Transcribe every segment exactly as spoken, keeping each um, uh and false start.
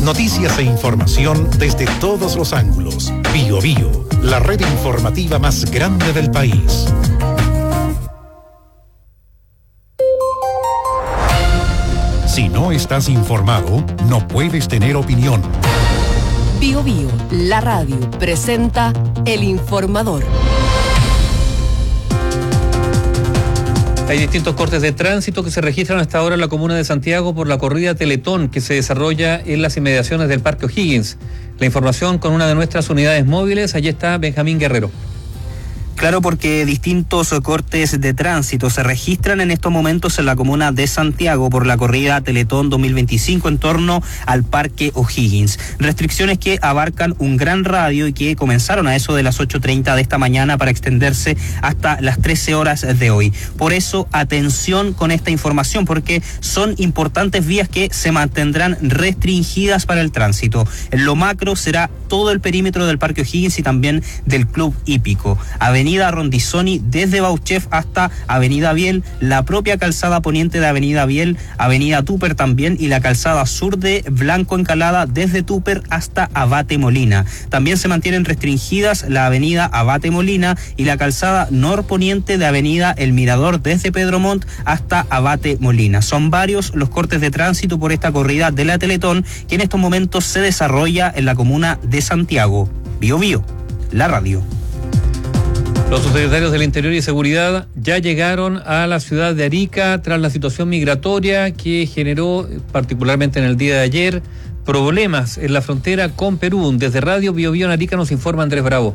Noticias e información desde todos los ángulos. Bío Bío, la red informativa más grande del país. Si no estás informado, no puedes tener opinión. Bío Bío, la radio, presenta El Informador. Hay distintos cortes de tránsito que se registran hasta ahora en la comuna de Santiago por la corrida Teletón que se desarrolla en las inmediaciones del Parque O'Higgins. La información con una de nuestras unidades móviles, allí está Benjamín Guerrero. Claro, porque distintos cortes de tránsito se registran en estos momentos en la comuna de Santiago por la corrida Teletón dos mil veinticinco en torno al Parque O'Higgins. Restricciones que abarcan un gran radio y que comenzaron a eso de las ocho treinta de esta mañana para extenderse hasta las trece horas de hoy. Por eso, atención con esta información, porque son importantes vías que se mantendrán restringidas para el tránsito. En lo macro será todo el perímetro del Parque O'Higgins y también del Club Hípico. Avenida Rondizoni desde Bauchef hasta Avenida Biel, la propia calzada poniente de Avenida Biel, Avenida Tupper también y la calzada sur de Blanco Encalada desde Tupper hasta Abate Molina. También se mantienen restringidas la Avenida Abate Molina y la calzada norponiente de Avenida El Mirador desde Pedro Montt hasta Abate Molina. Son varios los cortes de tránsito por esta corrida de la Teletón que en estos momentos se desarrolla en la comuna de Santiago. Bío Bío, la radio. Los subsecretarios del Interior y Seguridad ya llegaron a la ciudad de Arica tras la situación migratoria que generó, particularmente en el día de ayer, problemas en la frontera con Perú. Desde Radio Bío Bío en Arica nos informa Andrés Bravo.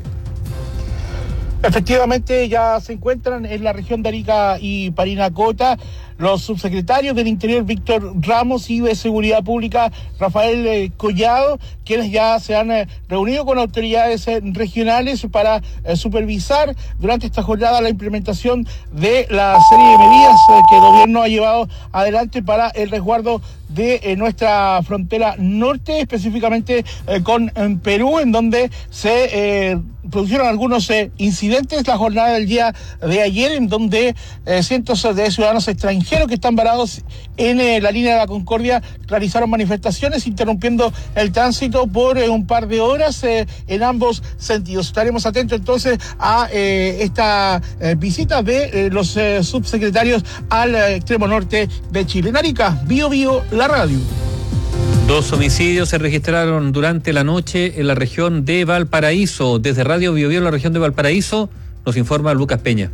Efectivamente, ya se encuentran en la región de Arica y Parinacota los subsecretarios del Interior Víctor Ramos y de Seguridad Pública Rafael eh, Collado, quienes ya se han eh, reunido con autoridades eh, regionales para eh, supervisar durante esta jornada la implementación de la serie de medidas eh, que el gobierno ha llevado adelante para el resguardo de eh, nuestra frontera norte, específicamente eh, con eh, Perú, en donde se eh, produjeron algunos eh, incidentes la jornada del día de ayer, en donde eh, cientos de ciudadanos extranjeros que están varados en eh, la línea de la Concordia realizaron manifestaciones interrumpiendo el tránsito por eh, un par de horas eh, en ambos sentidos. Estaremos atentos entonces a eh, esta eh, visita de eh, los eh, subsecretarios al eh, extremo norte de Chile. En Arica, Bío Bío, la radio. Dos homicidios se registraron durante la noche en la región de Valparaíso. Desde Radio Bío Bío en la región de Valparaíso nos informa Lucas Peña.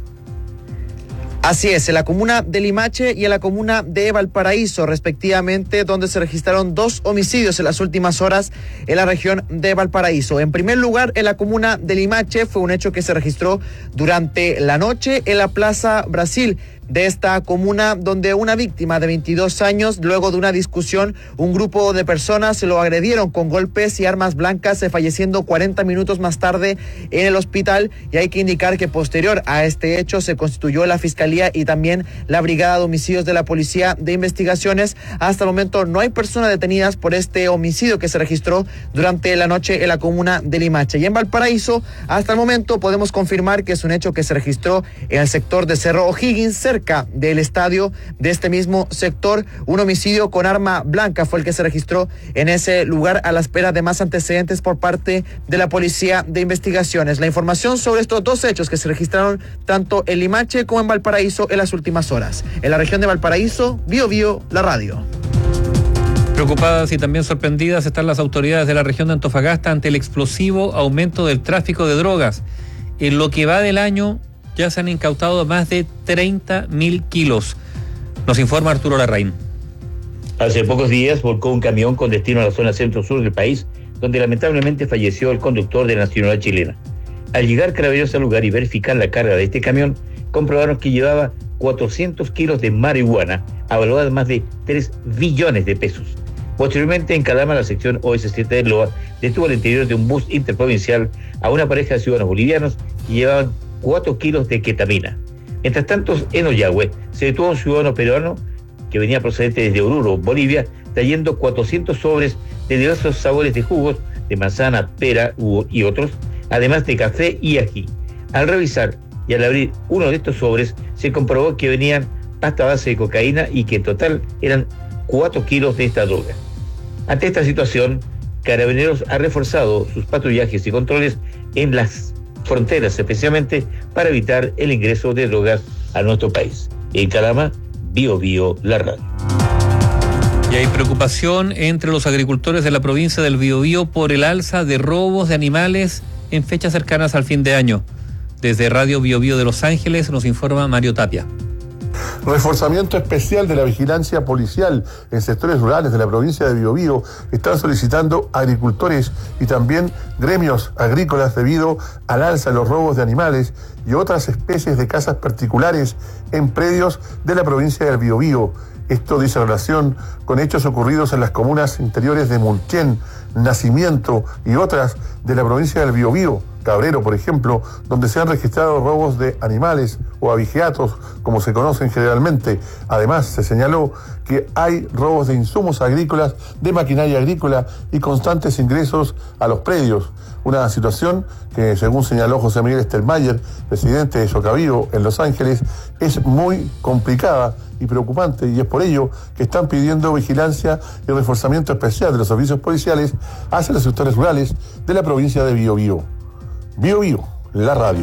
Así es, en la comuna de Limache y en la comuna de Valparaíso, respectivamente, donde se registraron dos homicidios en las últimas horas en la región de Valparaíso. En primer lugar, en la comuna de Limache fue un hecho que se registró durante la noche en la Plaza Brasil de esta comuna, donde una víctima de veintidós años, luego de una discusión, un grupo de personas se lo agredieron con golpes y armas blancas, falleciendo cuarenta minutos más tarde en el hospital. Y hay que indicar que posterior a este hecho se constituyó la Fiscalía y también la Brigada de Homicidios de la Policía de Investigaciones. Hasta el momento no hay personas detenidas por este homicidio que se registró durante la noche en la comuna de Limache. Y en Valparaíso, hasta el momento podemos confirmar que es un hecho que se registró en el sector de Cerro O'Higgins, cerca del estadio de este mismo sector. Un homicidio con arma blanca fue el que se registró en ese lugar, a la espera de más antecedentes por parte de la Policía de Investigaciones. La información sobre estos dos hechos que se registraron tanto en Limache como en Valparaíso en las últimas horas. En la región de Valparaíso, Bío Bío, la radio. Preocupadas y también sorprendidas están las autoridades de la región de Antofagasta ante el explosivo aumento del tráfico de drogas. En lo que va del año ya se han incautado más de treinta mil kilos. Nos informa Arturo Larraín. Hace pocos días volcó un camión con destino a la zona centro-sur del país, donde lamentablemente falleció el conductor de la nacionalidad chilena. Al llegar Carabineros al lugar y verificar la carga de este camión, comprobaron que llevaba cuatrocientos kilos de marihuana, avaluada en más de tres billones de pesos. Posteriormente, en Calama, la sección O S siete de Loa detuvo al interior de un bus interprovincial a una pareja de ciudadanos bolivianos que llevaban cuatro kilos de ketamina. Mientras tanto, en Ollagüe se detuvo a un ciudadano peruano que venía procedente desde Oruro, Bolivia, trayendo cuatrocientos sobres de diversos sabores de jugos, de manzana, pera y otros, además de café y ají. Al revisar y al abrir uno de estos sobres, se comprobó que venían pasta base de cocaína y que en total eran cuatro kilos de esta droga. Ante esta situación, Carabineros ha reforzado sus patrullajes y controles en las fronteras, especialmente para evitar el ingreso de drogas a nuestro país. En Calama, Bio Bio, la radio. Y hay preocupación entre los agricultores de la provincia del Biobío por el alza de robos de animales en fechas cercanas al fin de año. Desde Radio Biobío de Los Ángeles nos informa Mario Tapia. Reforzamiento especial de la vigilancia policial en sectores rurales de la provincia de Biobío están solicitando agricultores y también gremios agrícolas debido al alza de los robos de animales y otras especies de casas particulares en predios de la provincia del Biobío. Esto dice relación con hechos ocurridos en las comunas interiores de Mulquén, Nacimiento y otras de la provincia del Biobío, Cabrero, por ejemplo, donde se han registrado robos de animales o abigeatos, como se conocen generalmente. Además, se señaló que hay robos de insumos agrícolas, de maquinaria agrícola y constantes ingresos a los predios. Una situación que, según señaló José Miguel Stelmayer, presidente de Socavío en Los Ángeles, es muy complicada y preocupante, y es por ello que están pidiendo vigilancia y reforzamiento especial de los servicios policiales hacia los sectores rurales de la provincia de Biobío. Biobío, la radio.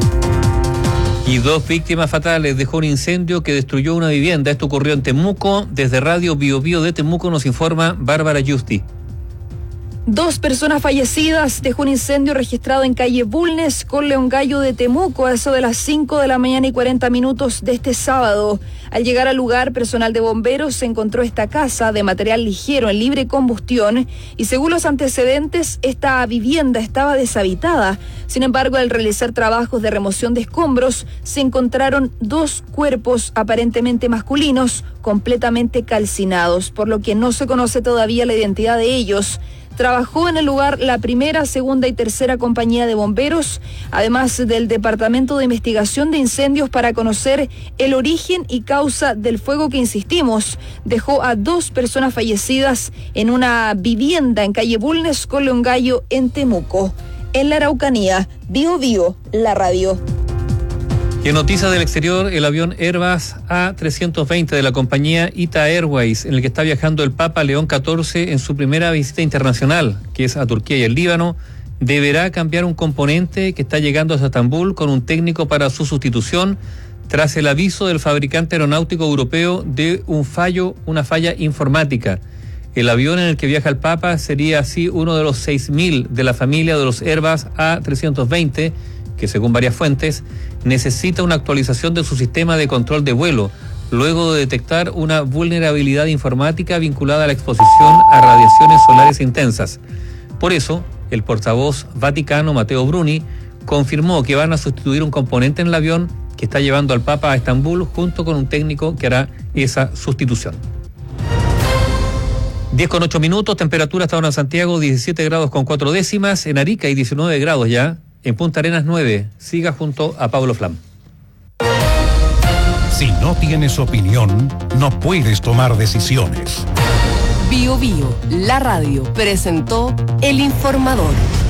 Y dos víctimas fatales dejó un incendio que destruyó una vivienda. Esto ocurrió en Temuco. Desde Radio Biobío de Temuco nos informa Bárbara Justi. Dos personas fallecidas dejó un incendio registrado en calle Bulnes con Leongallo de Temuco a eso de las cinco de la mañana y cuarenta minutos de este sábado. Al llegar al lugar, personal de bomberos se encontró esta casa de material ligero en libre combustión y según los antecedentes, esta vivienda estaba deshabitada. Sin embargo, al realizar trabajos de remoción de escombros, se encontraron dos cuerpos aparentemente masculinos completamente calcinados, por lo que no se conoce todavía la identidad de ellos. Trabajó en el lugar la primera, segunda y tercera compañía de bomberos, además del Departamento de Investigación de Incendios para conocer el origen y causa del fuego que, insistimos, dejó a dos personas fallecidas en una vivienda en calle Bulnes con Leongallo en Temuco. En la Araucanía, Biobío, la radio. Y en noticias del exterior, el avión Airbus A trescientos veinte de la compañía Ita Airways, en el que está viajando el Papa León catorce en su primera visita internacional, que es a Turquía y el Líbano, deberá cambiar un componente que está llegando hasta Estambul con un técnico para su sustitución, tras el aviso del fabricante aeronáutico europeo de un fallo, una falla informática. El avión en el que viaja el Papa sería así uno de los seis mil de la familia de los Airbus A trescientos veinte, que según varias fuentes, necesita una actualización de su sistema de control de vuelo, luego de detectar una vulnerabilidad informática vinculada a la exposición a radiaciones solares intensas. Por eso, el portavoz vaticano, Matteo Bruni, confirmó que van a sustituir un componente en el avión que está llevando al Papa a Estambul junto con un técnico que hará esa sustitución. diez con ocho minutos, temperatura hasta ahora en Santiago, diecisiete grados con cuatro décimas, en Arica hay diecinueve grados ya, en Punta Arenas nueve. Siga junto a Pablo Flam. Si no tienes opinión, no puedes tomar decisiones. Biobío, la radio, presentó El Informador.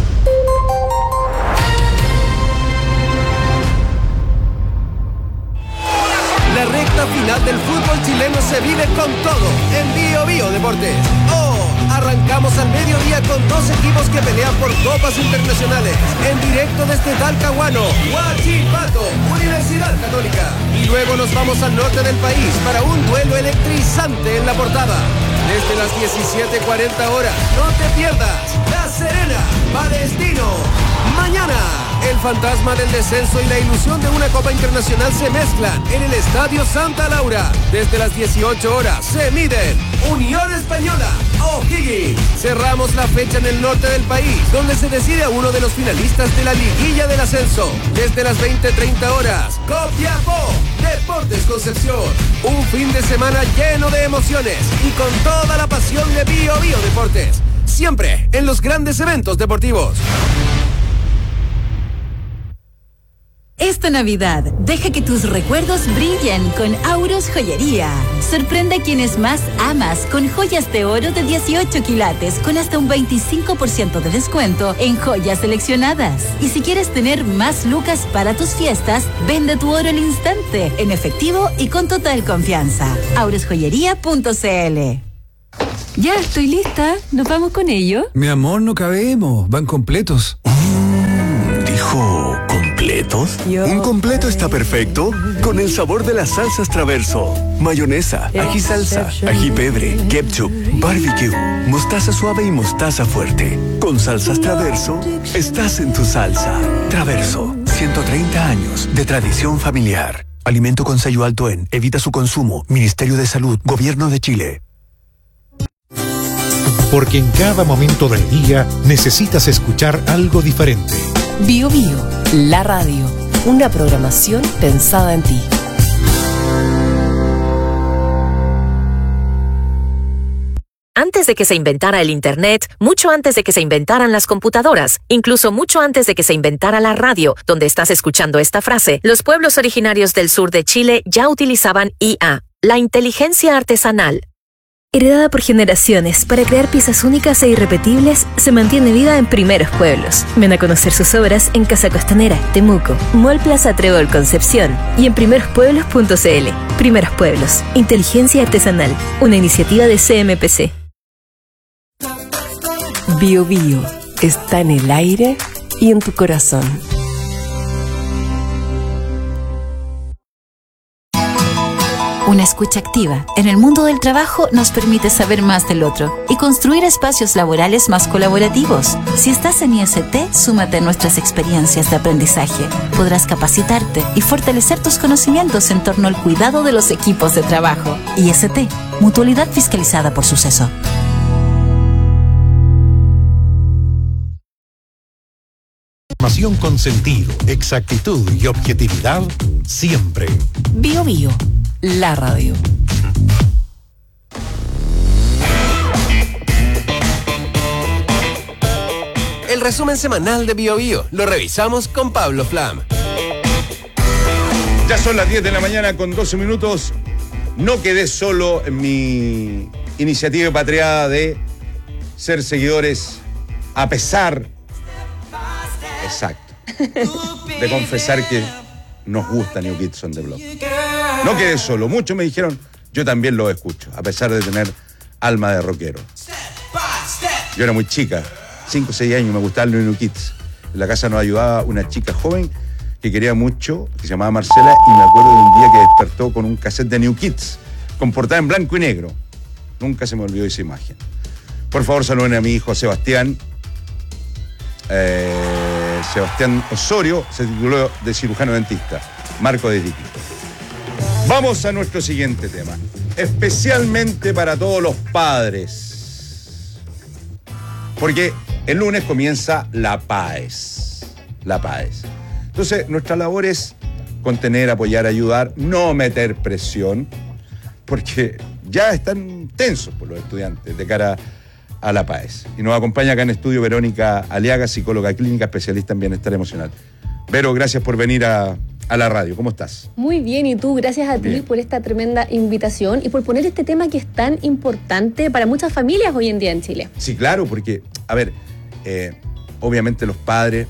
La recta final del fútbol chileno se vive con todo en Biobío Deportes. Oh, arrancamos al mediodía con dos equipos que pelean por copas internacionales. En directo desde Talcahuano, Huachipato, Universidad Católica. Y luego nos vamos al norte del país para un duelo electrizante en La Portada. Desde las diecisiete cuarenta horas, no te pierdas La Serena, Palestino. Mañana, el fantasma del descenso y la ilusión de una Copa Internacional se mezclan en el Estadio Santa Laura. Desde las dieciocho horas se miden Unión Española, O'Higgins. Cerramos la fecha en el norte del país, donde se decide a uno de los finalistas de la liguilla del ascenso. Desde las veinte treinta horas, Copiapó, Deportes Concepción. Un fin de semana lleno de emociones y con toda la pasión de Biobío Deportes. Siempre en los grandes eventos deportivos. Esta Navidad, deja que tus recuerdos brillen con Auros Joyería. Sorprende a quienes más amas con joyas de oro de dieciocho quilates con hasta un veinticinco por ciento de descuento en joyas seleccionadas. Y si quieres tener más lucas para tus fiestas, vende tu oro al instante, en efectivo y con total confianza. auros joyería punto c l. Ya, estoy lista. ¿Nos vamos con ello? Mi amor, no cabemos. Van completos. Mm, ¿Dijo completos? Yo. Un completo está perfecto con el sabor de las salsas Traverso. Mayonesa, ají salsa, ají pebre, ketchup, barbecue, mostaza suave y mostaza fuerte. Con salsas Traverso, estás en tu salsa. Traverso, ciento treinta años de tradición familiar. Alimento con sello alto en Evita su consumo. Ministerio de Salud, Gobierno de Chile. Porque en cada momento del día necesitas escuchar algo diferente. Bio Bio, la radio. Una programación pensada en ti. Antes de que se inventara el Internet, mucho antes de que se inventaran las computadoras, incluso mucho antes de que se inventara la radio, donde estás escuchando esta frase, los pueblos originarios del sur de Chile ya utilizaban I A, la inteligencia artesanal. Heredada por generaciones para crear piezas únicas e irrepetibles, se mantiene viva en Primeros Pueblos. Ven a conocer sus obras en Casa Costanera, Temuco, Mall Plaza Trébol Concepción y en primeros pueblos punto c l. Primeros Pueblos, inteligencia artesanal, una iniciativa de C M P C. Bio Bio está en el aire y en tu corazón. Una escucha activa en el mundo del trabajo nos permite saber más del otro y construir espacios laborales más colaborativos. Si estás en I S T, súmate a nuestras experiencias de aprendizaje. Podrás capacitarte y fortalecer tus conocimientos en torno al cuidado de los equipos de trabajo. I S T, mutualidad fiscalizada por Suceso. Información con sentido, exactitud y objetividad siempre. Bio Bio, la radio. El resumen semanal de Bio Bio lo revisamos con Pablo Flam. Ya son las diez de la mañana con doce minutos. No quedé solo en mi iniciativa patriada de ser seguidores a pesar, exacto, de confesar que nos gusta New Kids on the Block. No quedé solo, muchos me dijeron, yo también lo escucho, a pesar de tener alma de rockero. Yo era muy chica, cinco o seis años, me gustaban los New Kids. En la casa nos ayudaba una chica joven que quería mucho, que se llamaba Marcela, y me acuerdo de un día que despertó con un cassette de New Kids, con portada en blanco y negro. Nunca se me olvidó esa imagen. Por favor, saluden a mi hijo Sebastián. Eh, Sebastián Osorio se tituló de cirujano dentista. Marco de Tiki. Vamos a nuestro siguiente tema. Especialmente para todos los padres. Porque el lunes comienza la PAES. La PAES. Entonces, nuestra labor es contener, apoyar, ayudar, no meter presión, porque ya están tensos por los estudiantes de cara a la PAES. Y nos acompaña acá en estudio Verónica Aliaga, psicóloga clínica, especialista en bienestar emocional. Vero, gracias por venir a, a la radio. ¿Cómo estás? Muy bien, y tú, gracias a Bien. ti por esta tremenda invitación y por poner este tema que es tan importante para muchas familias hoy en día en Chile. Sí, claro, porque, a ver, eh, obviamente los padres,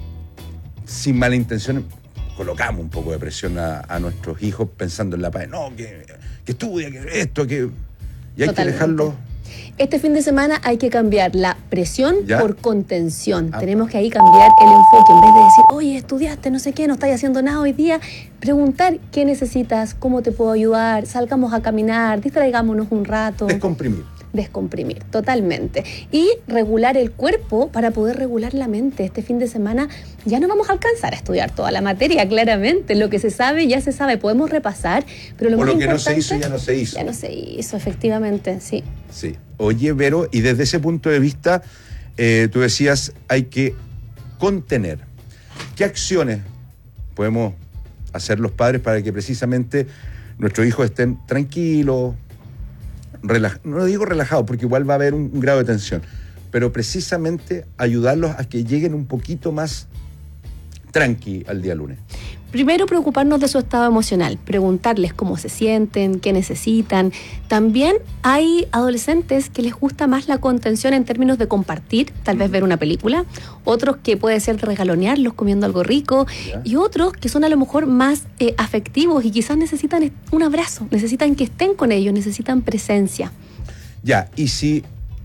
sin mala intención, colocamos un poco de presión a, a nuestros hijos pensando en la PAES. No, que, que estudia, que esto, que... Y hay Totalmente. que dejarlo... Este fin de semana hay que cambiar la presión ¿Ya? por contención. Ah. Tenemos que ahí cambiar el enfoque. En vez de decir, oye, estudiaste, no sé qué, no estás haciendo nada hoy día, preguntar qué necesitas, cómo te puedo ayudar, salgamos a caminar, distraigámonos un rato. Descomprimir. Descomprimir, totalmente. Y regular el cuerpo para poder regular la mente. Este fin de semana ya no vamos a alcanzar a estudiar toda la materia, claramente. Lo que se sabe, ya se sabe. Podemos repasar, pero lo O más lo que no importante... se hizo, ya no se hizo. Ya no se hizo, efectivamente, sí. Sí. Oye, Vero, y desde ese punto de vista, eh, tú decías, hay que contener. ¿Qué acciones podemos hacer los padres para que precisamente nuestros hijos estén tranquilos, relaj- no digo relajados, porque igual va a haber un, un grado de tensión, pero precisamente ayudarlos a que lleguen un poquito más tranqui al día lunes? Primero, preocuparnos de su estado emocional, preguntarles cómo se sienten, qué necesitan. También hay adolescentes que les gusta más la contención en términos de compartir, tal vez ver una película, otros que puede ser de regalonearlos comiendo algo rico, Ya. y otros que son a lo mejor más eh, afectivos y quizás necesitan un abrazo, necesitan que estén con ellos, necesitan presencia. Ya, y si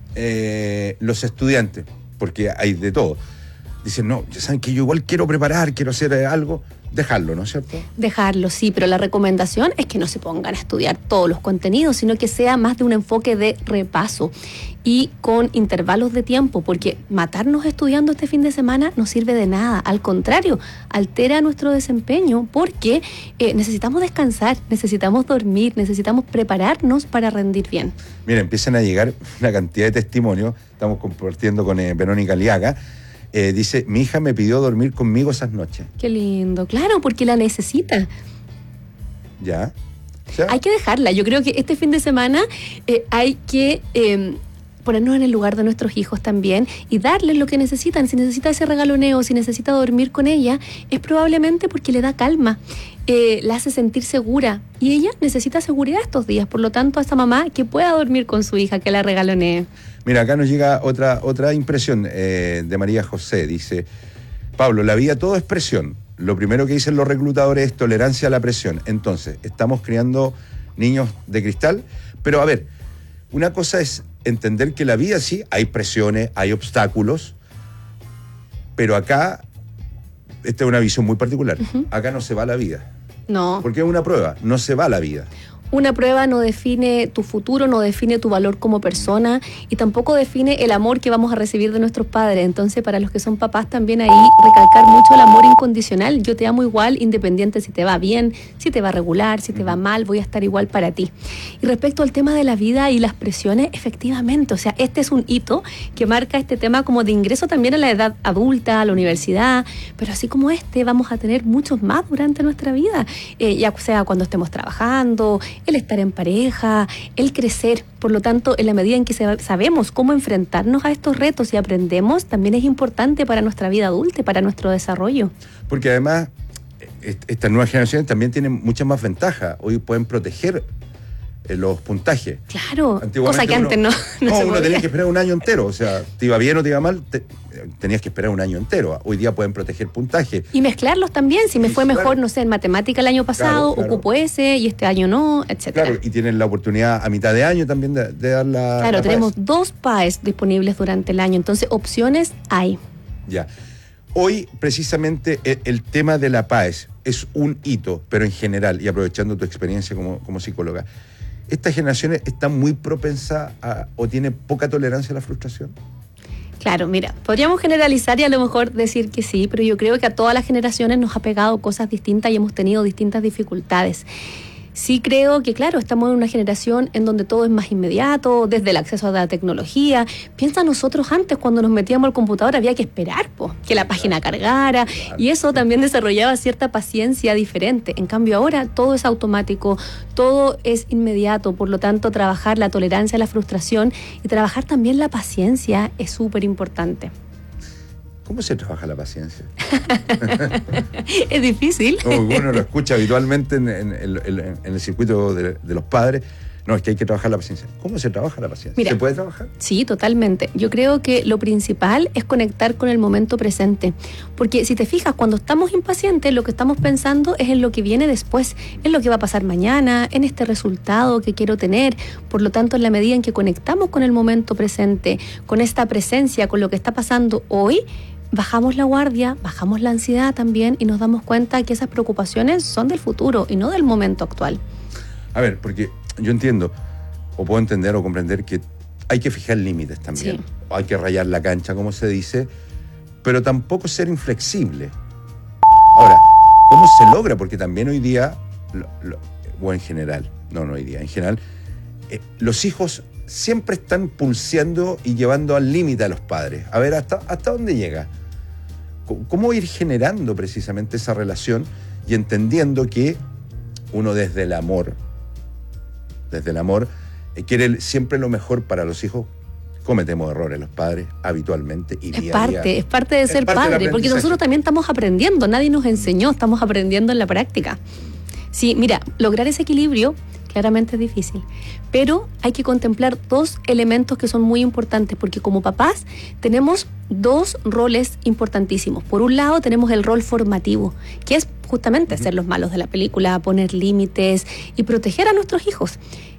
eh, los estudiantes, porque hay de todo, dicen, no, ya saben que yo igual quiero preparar, quiero hacer eh, algo, dejarlo, ¿no es cierto? Dejarlo, sí, pero la recomendación es que no se pongan a estudiar todos los contenidos, sino que sea más de un enfoque de repaso y con intervalos de tiempo, porque matarnos estudiando este fin de semana no sirve de nada, al contrario, altera nuestro desempeño, porque eh, necesitamos descansar, necesitamos dormir, necesitamos prepararnos para rendir bien. Mira, empiezan a llegar una cantidad de testimonios, estamos compartiendo con eh, Verónica Liaga. Eh, dice, mi hija me pidió dormir conmigo esas noches. Qué lindo, claro, porque la necesita. ¿Ya? ¿Ya? Hay que dejarla. Yo creo que este fin de semana eh, hay que eh, ponernos en el lugar de nuestros hijos también y darles lo que necesitan. Si necesita ese regaloneo, si necesita dormir con ella, es probablemente porque le da calma, eh, la hace sentir segura. Y ella necesita seguridad estos días. Por lo tanto, a esa mamá que pueda dormir con su hija, que la regalonee. Mira, acá nos llega otra, otra impresión eh, de María José. Dice, Pablo, la vida todo es presión. Lo primero que dicen los reclutadores es tolerancia a la presión. Entonces, estamos criando niños de cristal. Pero a ver, una cosa es entender que la vida sí, hay presiones, hay obstáculos. Pero acá, esta es una visión muy particular. Uh-huh. Acá no se va la vida. No. Porque es una prueba, no se va la vida. Una prueba no define tu futuro, no define tu valor como persona y tampoco define el amor que vamos a recibir de nuestros padres. Entonces, para los que son papás también ahí, recalcar mucho el amor incondicional. Yo te amo igual, independiente si te va bien, si te va regular, si te va mal, voy a estar igual para ti. Y respecto al tema de la vida y las presiones, efectivamente, o sea, este es un hito que marca este tema como de ingreso también a la edad adulta, a la universidad, pero así como este, vamos a tener muchos más durante nuestra vida, eh, ya sea cuando estemos trabajando, el estar en pareja, el crecer. Por lo tanto, en la medida en que sabemos cómo enfrentarnos a estos retos y aprendemos, también es importante para nuestra vida adulta, para nuestro desarrollo. Porque además, estas nuevas generaciones también tienen muchas más ventajas. Hoy pueden proteger eh, los puntajes. Claro, cosa que uno, antes no, no, no se uno tenía que esperar un año entero. O sea, te iba bien o te iba mal, te, tenías que esperar un año entero. Hoy día pueden proteger puntajes. Y mezclarlos también. Si me fue mejor, claro, no sé, en matemática el año pasado, claro, claro, ocupo ese y este año no, etcétera. Claro, y tienen la oportunidad a mitad de año también de, de dar la. Claro, la tenemos PAES. dos PAES disponibles durante el año. Entonces, opciones hay. Ya. Hoy, precisamente, el, el tema de la PAES es un hito, pero en general, y aprovechando tu experiencia como, como psicóloga, ¿estas generaciones están muy propensas a, o tienen poca tolerancia a la frustración? Claro, mira, podríamos generalizar y a lo mejor decir que sí, pero yo creo que a todas las generaciones nos ha pegado cosas distintas y hemos tenido distintas dificultades. Sí creo que, claro, estamos en una generación en donde todo es más inmediato, desde el acceso a la tecnología. Piensa nosotros antes, cuando nos metíamos al computador había que esperar po, que la página cargara, y eso también desarrollaba cierta paciencia diferente. En cambio ahora todo es automático, todo es inmediato, por lo tanto trabajar la tolerancia a la frustración y trabajar también la paciencia es súper importante. ¿Cómo se trabaja la paciencia? Es difícil. Uno lo escucha habitualmente en, en, en, en el circuito de, de los padres. No, es que hay que trabajar la paciencia. ¿Cómo se trabaja la paciencia? Mira, ¿se puede trabajar? Sí, totalmente. Yo creo que lo principal es conectar con el momento presente. Porque si te fijas, cuando estamos impacientes, lo que estamos pensando es en lo que viene después, en lo que va a pasar mañana, en este resultado que quiero tener. Por lo tanto, en la medida en que conectamos con el momento presente, con esta presencia, con lo que está pasando hoy, bajamos la guardia, bajamos la ansiedad también y nos damos cuenta que esas preocupaciones son del futuro y no del momento actual. A ver, porque yo entiendo, o puedo entender o comprender que hay que fijar límites también. Sí. O hay que rayar la cancha, como se dice, pero tampoco ser inflexible. Ahora, ¿cómo se logra? Porque también hoy día, lo, lo, o en general, no, no hoy día, en general, eh, los hijos siempre están pulseando y llevando al límite a los padres. A ver, ¿hasta, hasta dónde llega? ¿Cómo ir generando precisamente esa relación y entendiendo que uno desde el amor, desde el amor, eh, quiere siempre lo mejor para los hijos? Cometemos errores los padres habitualmente y día es parte, a día. Es parte de ser padre, porque nosotros también estamos aprendiendo, nadie nos enseñó, estamos aprendiendo en la práctica. Sí, mira, lograr ese equilibrio claramente es difícil, pero hay que contemplar dos elementos que son muy importantes, porque como papás tenemos dos roles importantísimos. Por un lado tenemos el rol formativo, que es justamente ser los malos de la película, poner límites y proteger a nuestros hijos.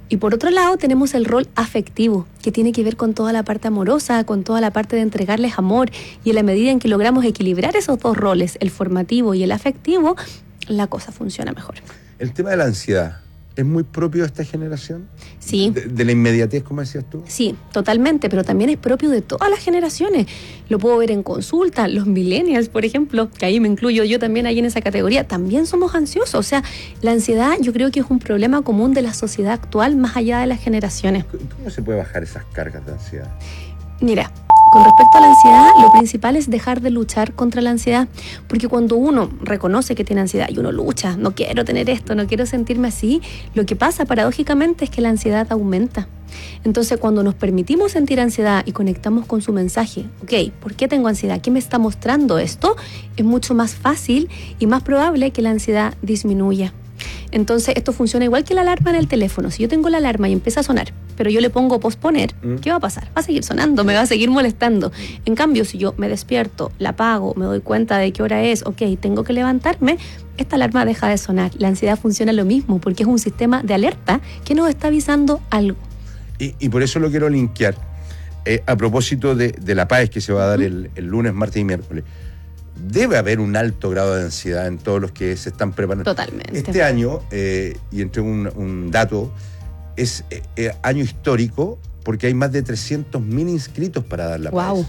Y por otro lado tenemos el rol afectivo, que tiene que ver con toda la parte amorosa, con toda la parte de entregarles amor, y en la medida en que logramos equilibrar esos dos roles, el formativo y el afectivo, la cosa funciona mejor. El tema de la ansiedad, ¿es muy propio de esta generación? Sí. De, de la inmediatez, como decías tú. Sí, totalmente, pero también es propio de todas las generaciones. Lo puedo ver en consulta, los millennials, por ejemplo, que ahí me incluyo yo también ahí en esa categoría, también somos ansiosos. O sea, la ansiedad yo creo que es un problema común de la sociedad actual más allá de las generaciones. ¿Cómo se puede bajar esas cargas de ansiedad? Mira, con respecto a la ansiedad, lo principal es dejar de luchar contra la ansiedad, porque cuando uno reconoce que tiene ansiedad y uno lucha, no quiero tener esto, no quiero sentirme así, lo que pasa paradójicamente es que la ansiedad aumenta. Entonces, cuando nos permitimos sentir ansiedad y conectamos con su mensaje, ok, ¿por qué tengo ansiedad? ¿Qué me está mostrando esto? Es mucho más fácil y más probable que la ansiedad disminuya. Entonces, esto funciona igual que la alarma en el teléfono. Si yo tengo la alarma y empieza a sonar, pero yo le pongo posponer, ¿qué va a pasar? Va a seguir sonando, me va a seguir molestando. En cambio, si yo me despierto, la apago, me doy cuenta de qué hora es, ok, tengo que levantarme, esta alarma deja de sonar. La ansiedad funciona lo mismo, porque es un sistema de alerta que nos está avisando algo. Y, y por eso lo quiero linkear. Eh, a propósito de, de la P A E S que se va a dar el, el lunes, martes y miércoles. Debe haber un alto grado de ansiedad en todos los que se están preparando. Totalmente. Este año, eh, y entre un, un dato, es eh, eh, año histórico porque hay más de trescientos mil inscritos para dar la P A E S. Wow.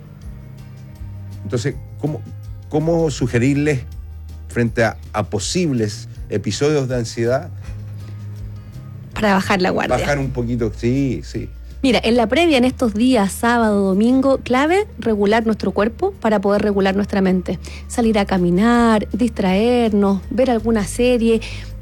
Entonces, ¿cómo, cómo sugerirles frente a, a posibles episodios de ansiedad? Para bajar la guardia. Bajar un poquito, sí, sí. Mira, en la previa, en estos días, sábado, domingo, clave, regular nuestro cuerpo para poder regular nuestra mente. Salir a caminar, distraernos, ver alguna serie,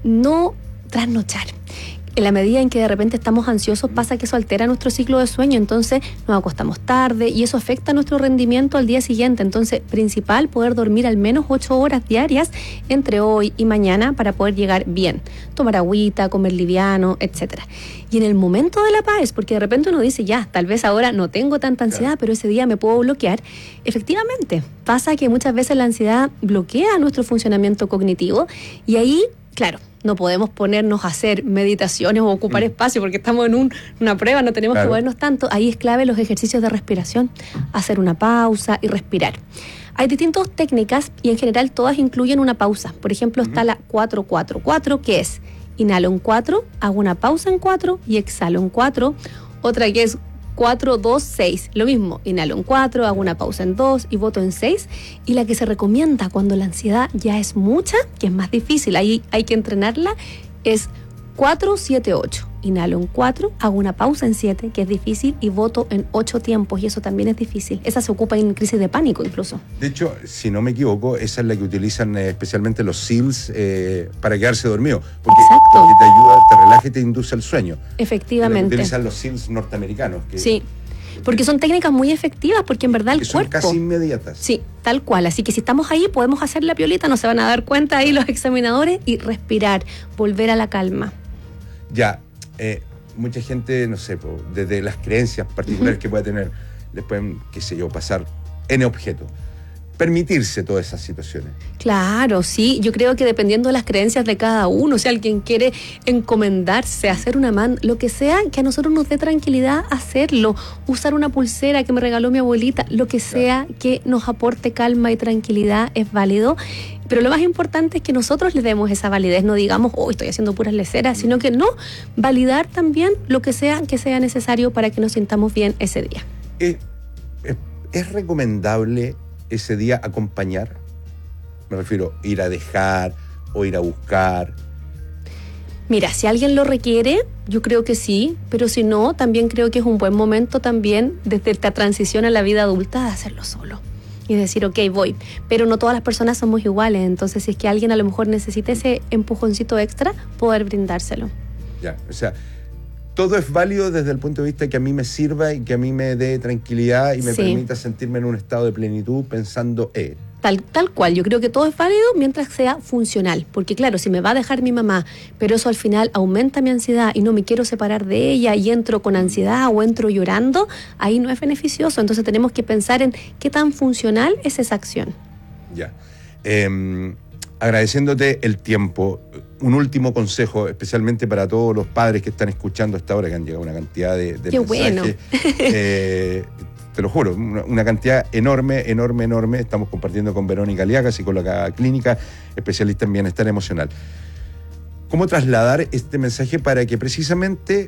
no trasnochar. En la medida en que de repente estamos ansiosos, pasa que eso altera nuestro ciclo de sueño, entonces nos acostamos tarde y eso afecta nuestro rendimiento al día siguiente. Entonces, principal, poder dormir al menos ocho horas diarias entre hoy y mañana para poder llegar bien. Tomar agüita, comer liviano, etcétera. Y en el momento de la P A E S, porque de repente uno dice, ya, tal vez ahora no tengo tanta ansiedad, claro, pero ese día me puedo bloquear. Efectivamente, pasa que muchas veces la ansiedad bloquea nuestro funcionamiento cognitivo y ahí, claro, no podemos ponernos a hacer meditaciones o ocupar mm. espacio porque estamos en un, una prueba, no tenemos claro. que movernos tanto. Ahí es clave los ejercicios de respiración, hacer una pausa y respirar. Hay distintas técnicas y en general todas incluyen una pausa. Por ejemplo, mm. está la cuatro cuatro cuatro, que es inhalo en cuatro, hago una pausa en cuatro y exhalo en cuatro. Otra que es cuatro dos seis, lo mismo, inhalo en cuatro, hago una pausa en dos y voto en seis. Y la que se recomienda cuando la ansiedad ya es mucha, que es más difícil, ahí hay que entrenarla, es cuatro siete ocho. Inhalo en cuatro, hago una pausa en siete, que es difícil, y voto en ocho tiempos, y eso también es difícil. Esa se ocupa en crisis de pánico incluso. De hecho, si no me equivoco, esa es la que utilizan eh, especialmente los SEALs eh, para quedarse dormido. Porque, Exacto. Porque te ayuda, te relaja y te induce al sueño. Efectivamente. Es la que utilizan los SEALs norteamericanos. Que, sí. Porque son técnicas muy efectivas, porque en verdad el son cuerpo... casi inmediatas. Sí, tal cual. Así que si estamos ahí, podemos hacer la piolita, no se van a dar cuenta ahí los examinadores, y respirar, volver a la calma. Ya, eh, mucha gente, no sé, desde las creencias particulares uh-huh. que pueda tener, les pueden, qué sé yo, pasar N objetos. Permitirse todas esas situaciones. Claro, sí. Yo creo que dependiendo de las creencias de cada uno, si alguien quiere encomendarse, hacer una mano, lo que sea, que a nosotros nos dé tranquilidad hacerlo. Usar una pulsera que me regaló mi abuelita, lo que sea claro. que nos aporte calma y tranquilidad es válido. Pero lo más importante es que nosotros le demos esa validez, no digamos, oh, estoy haciendo puras leceras, sino que no, validar también lo que sea que sea necesario para que nos sintamos bien ese día. ¿Es, es, es recomendable ese día acompañar? Me refiero, ir a dejar o ir a buscar. Mira, si alguien lo requiere, yo creo que sí, pero si no, también creo que es un buen momento también desde esta transición a la vida adulta de hacerlo solo. Y decir, ok, voy. Pero no todas las personas somos iguales, entonces si es que alguien a lo mejor necesita ese empujoncito extra, poder brindárselo. Ya, o sea, todo es válido desde el punto de vista que a mí me sirva y que a mí me dé tranquilidad y me sí. permita sentirme en un estado de plenitud pensando, eh. Tal, tal cual, yo creo que todo es válido mientras sea funcional, porque claro, si me va a dejar mi mamá, pero eso al final aumenta mi ansiedad y no me quiero separar de ella y entro con ansiedad o entro llorando, ahí no es beneficioso, entonces tenemos que pensar en qué tan funcional es esa acción. Ya. Eh, agradeciéndote el tiempo. Un último consejo, especialmente para todos los padres que están escuchando hasta ahora, que han llegado una cantidad de, de Qué mensajes. bueno. Eh, te lo juro, una, una cantidad enorme, enorme, enorme. Estamos compartiendo con Verónica Aliaga, psicóloga clínica, especialista en bienestar emocional. ¿Cómo trasladar este mensaje para que precisamente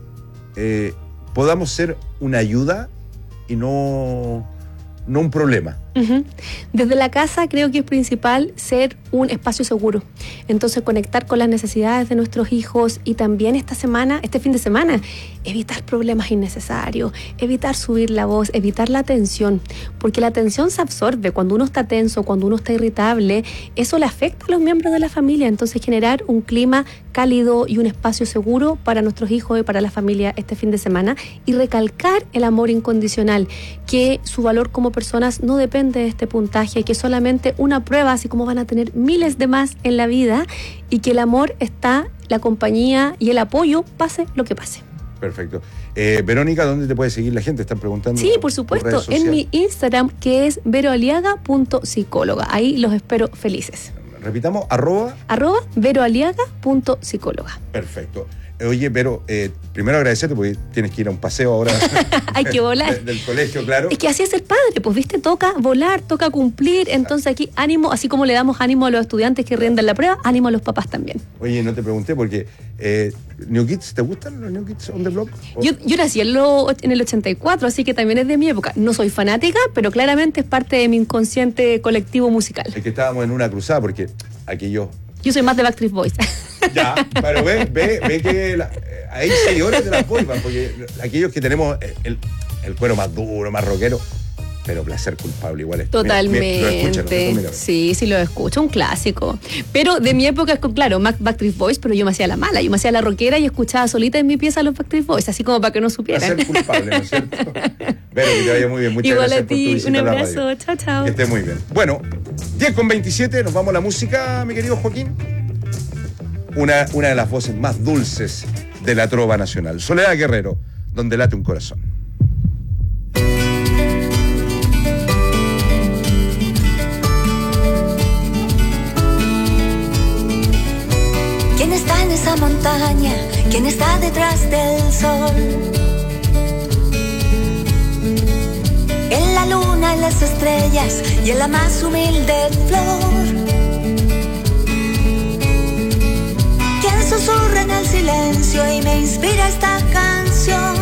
eh, podamos ser una ayuda y no, no un problema? Uh-huh. Desde la casa creo que es principal ser un espacio seguro. Entonces conectar con las necesidades de nuestros hijos y también esta semana, este fin de semana, evitar problemas innecesarios, evitar subir la voz, evitar la tensión, porque la tensión se absorbe cuando uno está tenso, cuando uno está irritable, eso le afecta a los miembros de la familia. Entonces generar un clima cálido y un espacio seguro para nuestros hijos y para la familia este fin de semana y recalcar el amor incondicional, que su valor como personas no depende de este puntaje, que es solamente una prueba, así como van a tener miles de más en la vida, y que el amor está, la compañía y el apoyo, pase lo que pase. Perfecto. Eh, Verónica, ¿dónde te puede seguir la gente? Están preguntando. Sí, por supuesto, en mi Instagram, que es veroaliaga punto psicóloga. Ahí los espero felices. Repitamos, arroba. Arroba veroaliaga punto psicóloga. Perfecto. Oye, Vero, eh, primero agradecerte porque tienes que ir a un paseo ahora. Hay que volar. de, del colegio, claro. Es que así es el padre, pues viste, toca volar, toca cumplir. Entonces aquí ánimo, así como le damos ánimo a los estudiantes que rinden la prueba, ánimo a los papás también. Oye, no te pregunté porque eh, New Kids, ¿te gustan los New Kids on the Block? Yo, yo nací en, lo, en el ochenta y cuatro, así que también es de mi época. No soy fanática, pero claramente es parte de mi inconsciente colectivo musical. Es que estábamos en una cruzada porque aquellos... Yo soy más de Backstreet Boys. Ya, pero ve, ve, ve que la, hay seguidores de las boy bands, porque aquellos que tenemos el, el cuero más duro, más rockero, pero placer culpable igual es. Totalmente. Mira, mira, lo escuchan, ¿no? Sí, sí lo escucho, un clásico. Pero de mi época, claro, Backstreet Boys, pero yo me hacía la mala, yo me hacía la rockera y escuchaba solita en mi pieza a los Backstreet Boys, así como para que no supieran. Placer culpable, ¿no es cierto? Pero que te vaya muy bien, muchas igual gracias a ti, por tu visita un a la abrazo, radio. chao, chao. Que esté muy bien. Bueno, diez con veintisiete, nos vamos a la música, mi querido Joaquín. Una, una de las voces más dulces de la trova nacional. Soledad Guerrero, donde late un corazón. ¿Quién está en esa montaña? ¿Quién está detrás del sol? En la luna, en las estrellas y en la más humilde flor. ¿Quién susurra en el silencio y me inspira esta canción?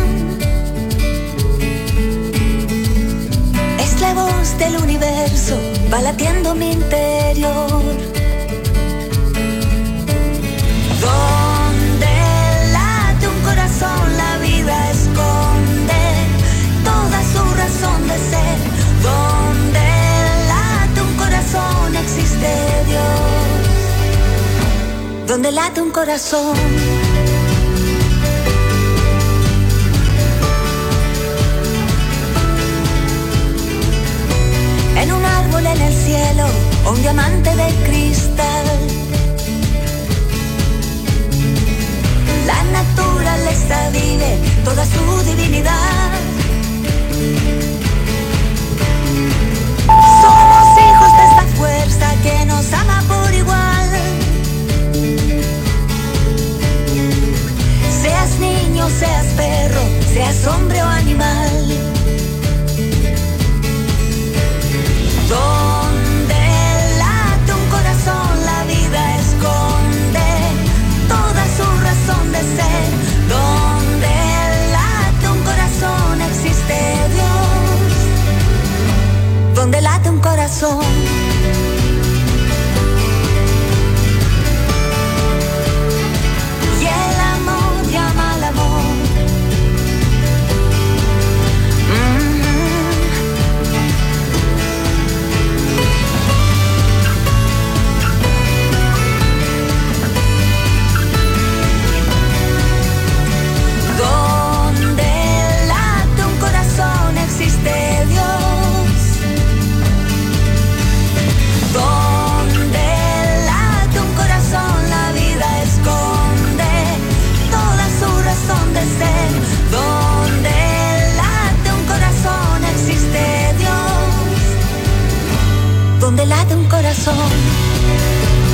Es la voz del universo, va latiendo mi interior. Donde late un corazón, la vida esconde toda su razón de ser. Donde late un corazón, existe Dios. Donde late un corazón. En un árbol en el cielo, un diamante de cristal. La naturaleza vive toda su divinidad. Somos hijos de esta fuerza que nos ama por igual. Seas niño, seas perro, seas hombre o animal. Donde late un corazón, la vida esconde toda su razón de ser. Donde late un corazón, existe Dios. Donde late un corazón. Y el amor llama al amor. Donde late un corazón, existe Dios. Donde late un corazón, la vida esconde toda su razón de ser. Donde late un corazón, existe Dios. Donde late un corazón.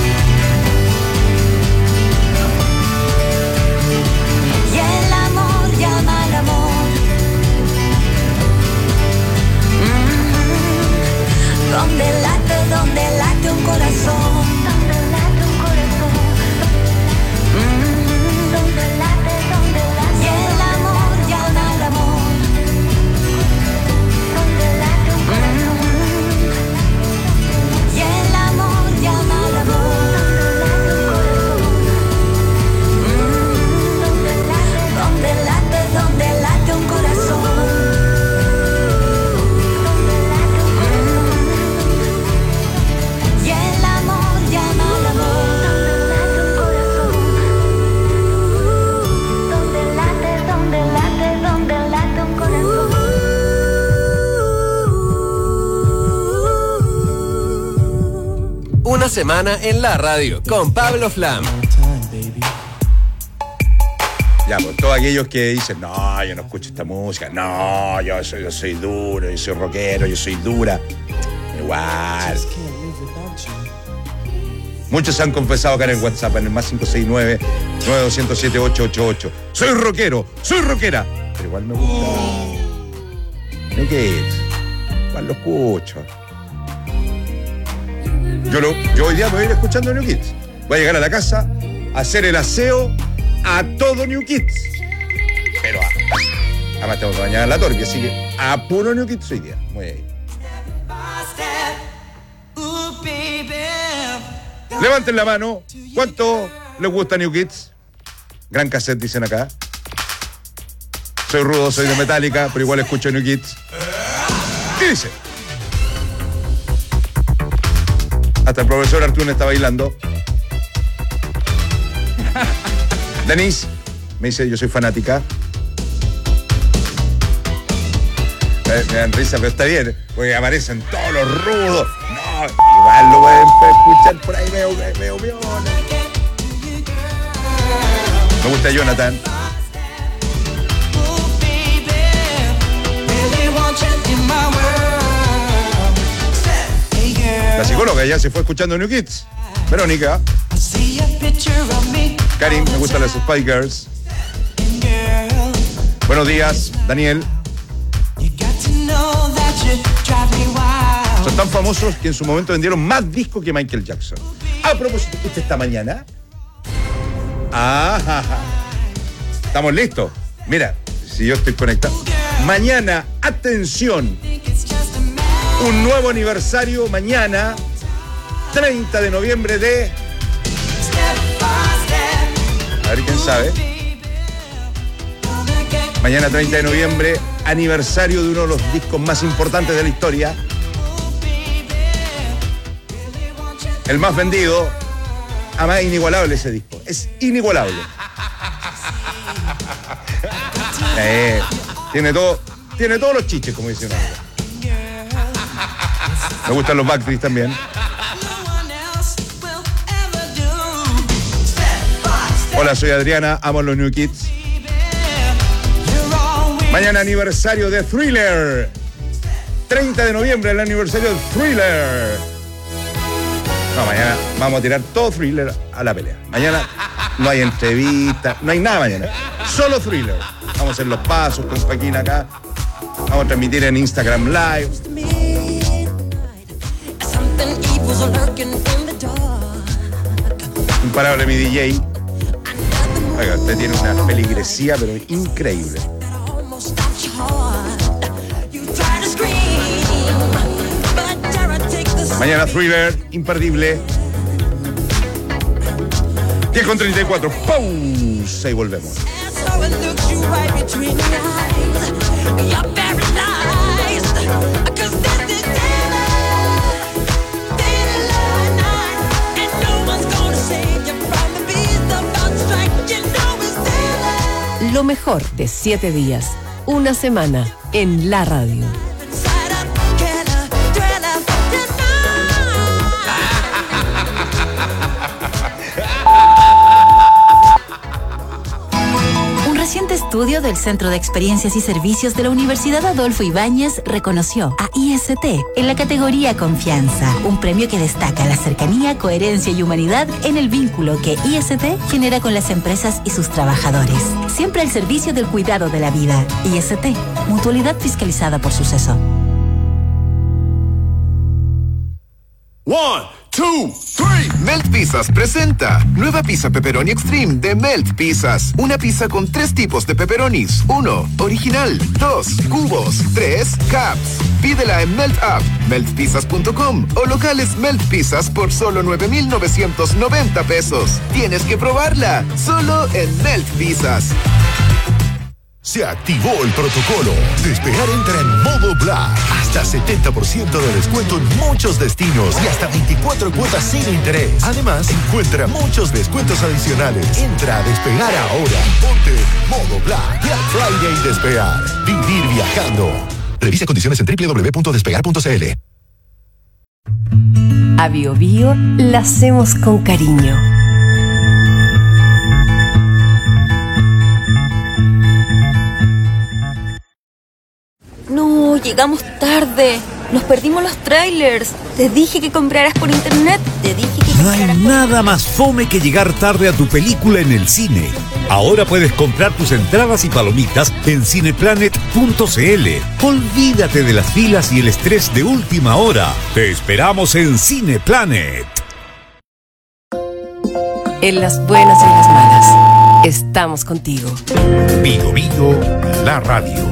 semana en la radio con Pablo Flam. Ya, pues todos aquellos que dicen, no, yo no escucho esta música, no, yo soy, yo soy duro, yo soy rockero, yo soy dura. Igual. Muchos se han confesado acá en el WhatsApp, en el más cinco seis nueve, nueve dos cero siete, ocho ocho ocho. Soy rockero, soy rockera. Pero igual me gusta. ¿No qué es? Igual lo escucho. Yo, lo, yo hoy día me voy a ir escuchando New Kids. Voy a llegar a la casa, a hacer el aseo a todo New Kids. Pero a, además tengo que bañar a la torpe, así que a puro New Kids hoy día. Voy a ir. Levanten la mano. ¿Cuánto les gusta New Kids? Gran cassette, dicen acá. Soy rudo, soy de Metallica, pero igual escucho New Kids. ¿Qué dice? Hasta el profesor Artún está bailando. Denise me dice, yo soy fanática. Me, me dan risa, pero está bien, porque aparecen todos los rudos. No, igual lo pueden escuchar por ahí, veo, veo, veo. Me gusta Jonathan. La psicóloga ya se fue escuchando New Kids. Verónica. Karim, me gustan las Spice Girls. Buenos días, Daniel. Son tan famosos que en su momento vendieron más discos que Michael Jackson. A propósito, ¿usted esta mañana? Ah, ¿estamos listos? Mira, si yo estoy conectado. Mañana, atención. Un nuevo aniversario mañana, treinta de noviembre de... A ver quién sabe. Mañana treinta de noviembre, aniversario de uno de los discos más importantes de la historia. El más vendido. Además, inigualable ese disco. Es inigualable. Eh, tiene todo, tiene todos los chiches, como dice uno. Me gustan los Backstreet también. Hola, soy Adriana, amo los New Kids. Mañana aniversario de Thriller. treinta de noviembre, el aniversario de Thriller. No, mañana vamos a tirar todo Thriller a la pelea. Mañana no hay entrevista, no hay nada mañana. Solo Thriller. Vamos a hacer los pasos con Joaquín acá. Vamos a transmitir en Instagram Live. Imparable mi D J. Oiga, usted tiene una peligresía, pero increíble. Mañana Thriller, imperdible. diez con treinta y cuatro. Pausa y volvemos. Lo mejor de siete días, una semana en la radio. Un reciente estudio del Centro de Experiencias y Servicios de la Universidad Adolfo Ibáñez reconoció a I S T en la categoría Confianza, un premio que destaca la cercanía, coherencia y humanidad en el vínculo que I S T genera con las empresas y sus trabajadores. Siempre al servicio del cuidado de la vida. I S T, mutualidad fiscalizada por Suceso. One, two, three. Melt Pizzas presenta nueva pizza pepperoni extreme de Melt Pizzas. Una pizza con tres tipos de pepperonis. Uno, original. Dos, cubos. Tres, caps. Pídela en Melt App, melt pizzas punto com o locales Melt Pizzas por solo nueve mil novecientos noventa pesos. Tienes que probarla, solo en Melt Pizzas. Se activó el protocolo. Despegar entra en modo Black. Hasta setenta por ciento de descuento en muchos destinos y hasta veinticuatro cuotas sin interés. Además, encuentra muchos descuentos adicionales. Entra a Despegar ahora. Ponte modo Black. Black Friday Despegar. Vivir viajando. Revisa condiciones en doble u doble u doble u punto despegar punto c l. A Bio Bio la hacemos con cariño. No, llegamos tarde. Nos perdimos los trailers. Te dije que compraras por internet. Te dije que No hay nada más fome que llegar tarde a tu película en el cine. Ahora puedes comprar tus entradas y palomitas en cineplanet punto c l. Olvídate de las filas y el estrés de última hora. Te esperamos en Cineplanet. En las buenas y en las malas, estamos contigo. Bio Bio, la radio.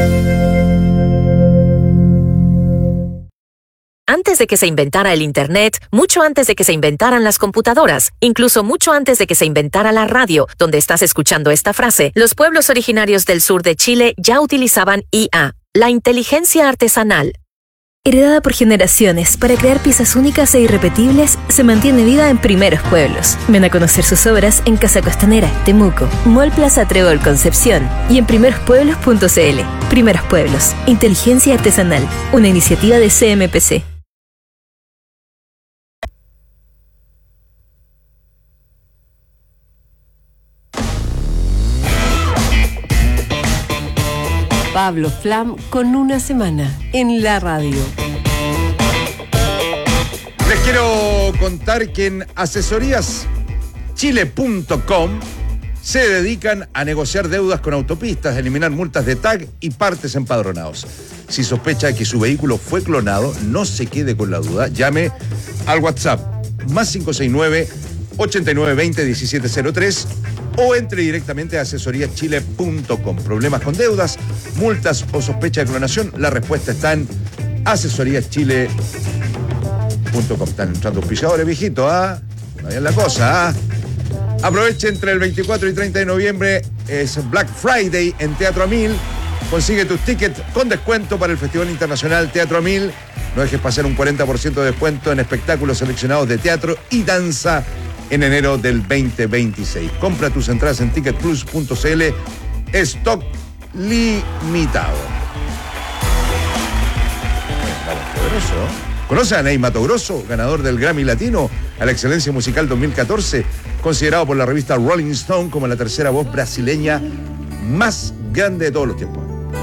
Antes de que se inventara el Internet, mucho antes de que se inventaran las computadoras, incluso mucho antes de que se inventara la radio, donde estás escuchando esta frase, los pueblos originarios del sur de Chile ya utilizaban I A, la inteligencia artesanal. Heredada por generaciones para crear piezas únicas e irrepetibles, se mantiene viva en primeros pueblos. Ven a conocer sus obras en Casa Costanera, Temuco, Mall Plaza Trébol Concepción y en primeros pueblos punto c l. Primeros Pueblos, inteligencia artesanal, una iniciativa de C M P C. Pablo Flam con una semana en la radio. Les quiero contar que en asesorías chile punto com se dedican a negociar deudas con autopistas, eliminar multas de tag y partes empadronados. Si sospecha que su vehículo fue clonado, no se quede con la duda. Llame al WhatsApp más cinco seis nueve, ocho nueve dos cero, uno siete cero tres o entre directamente a asesorías chile punto com. ¿Problemas con deudas, multas o sospecha de clonación? La respuesta está en asesorías chile punto com. Están entrando auspiciadores, viejito, ¿ah? No es la cosa, ¿ah? Aproveche entre el veinticuatro y treinta de noviembre, es Black Friday en Teatro Amil. Consigue tus tickets con descuento para el Festival Internacional Teatro Amil. No dejes pasar un cuarenta por ciento de descuento en espectáculos seleccionados de teatro y danza en enero del veinte veintiséis. Compra tus entradas en ticket plus punto c l. Stock limitado. Vamos, poderoso. ¿Conoce a Ney Matogrosso, ganador del Grammy Latino a la excelencia musical dos mil catorce, considerado por la revista Rolling Stone como la tercera voz brasileña más grande de todos los tiempos?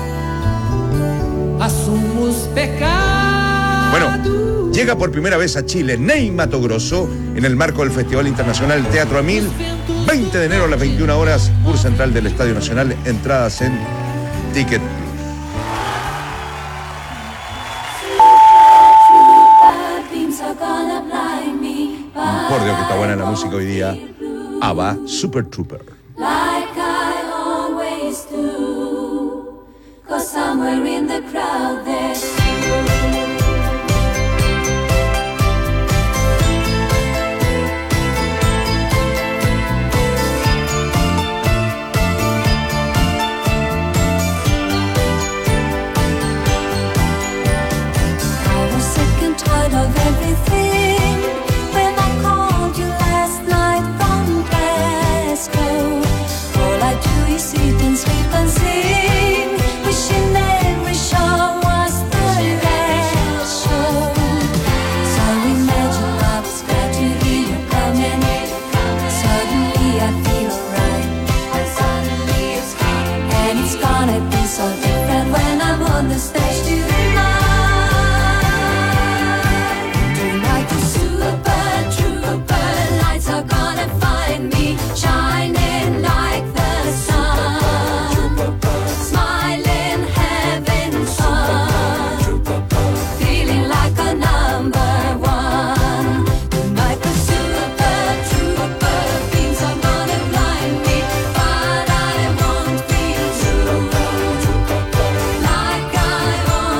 Bueno, llega por primera vez a Chile Ney Matogrosso en el marco del Festival Internacional Teatro Amil, veinte de enero a las veintiuna horas, Tour Central del Estadio Nacional, entradas en Ticket. Por Dios que está buena la música hoy día. ABBA, Super Trooper. Like I always do, 'cause somewhere in the crowd there's I was sick and tired of everything. When I called you last night from Glasgow, all I do is sit and sleep and sing, wishing every show was the last show. So imagine I was glad to hear you coming. Suddenly I feel alright, and suddenly it's gone, and it's gonna be so different when I'm on the stage tonight. Tonight the super trooper lights are gonna find me shining like the sun, smiling, having fun, feeling like a number one. Tonight the super trooper beams are gonna blind me, but I won't feel true, like I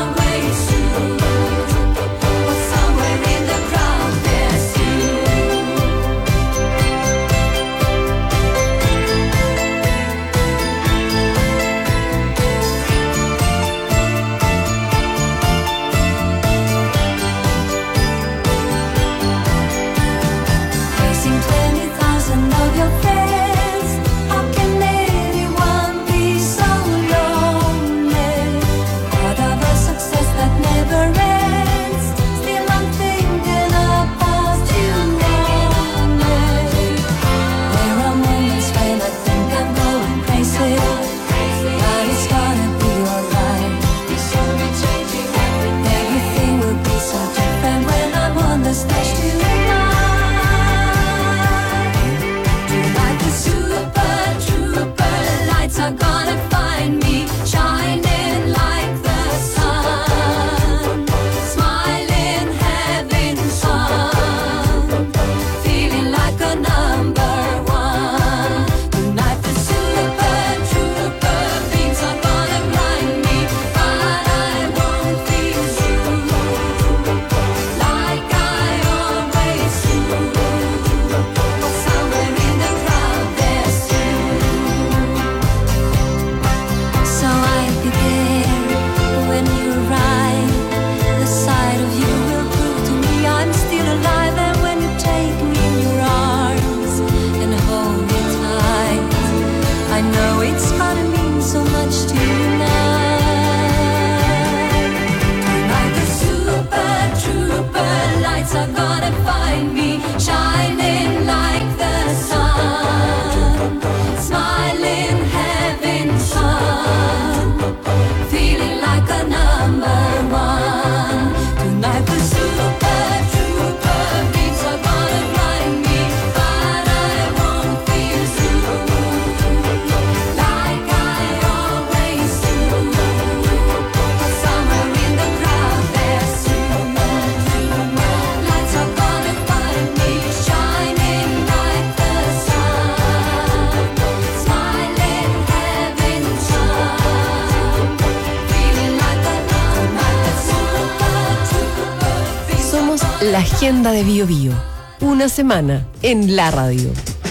La agenda de Bio Bio. Una semana en la radio.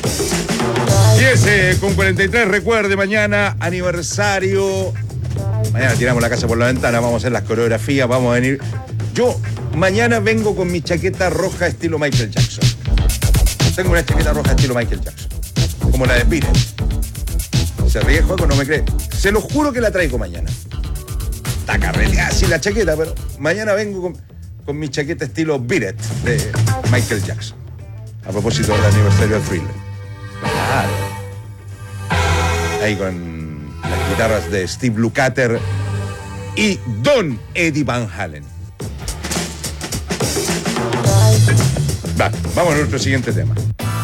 diez con cuarenta y tres, recuerde, mañana aniversario. Mañana tiramos la casa por la ventana, vamos a hacer las coreografías, vamos a venir. Yo mañana vengo con mi chaqueta roja estilo Michael Jackson. Tengo una chaqueta roja estilo Michael Jackson, como la de Pires. Se ríe Juaco, no me cree. Se lo juro que la traigo mañana. Está carreteada así la chaqueta, pero mañana vengo con, con mi chaqueta estilo Beat It de Michael Jackson. A propósito del aniversario del Thriller. Claro. Ahí con las guitarras de Steve Lukather y Don Eddie Van Halen. Va, vamos a nuestro siguiente tema.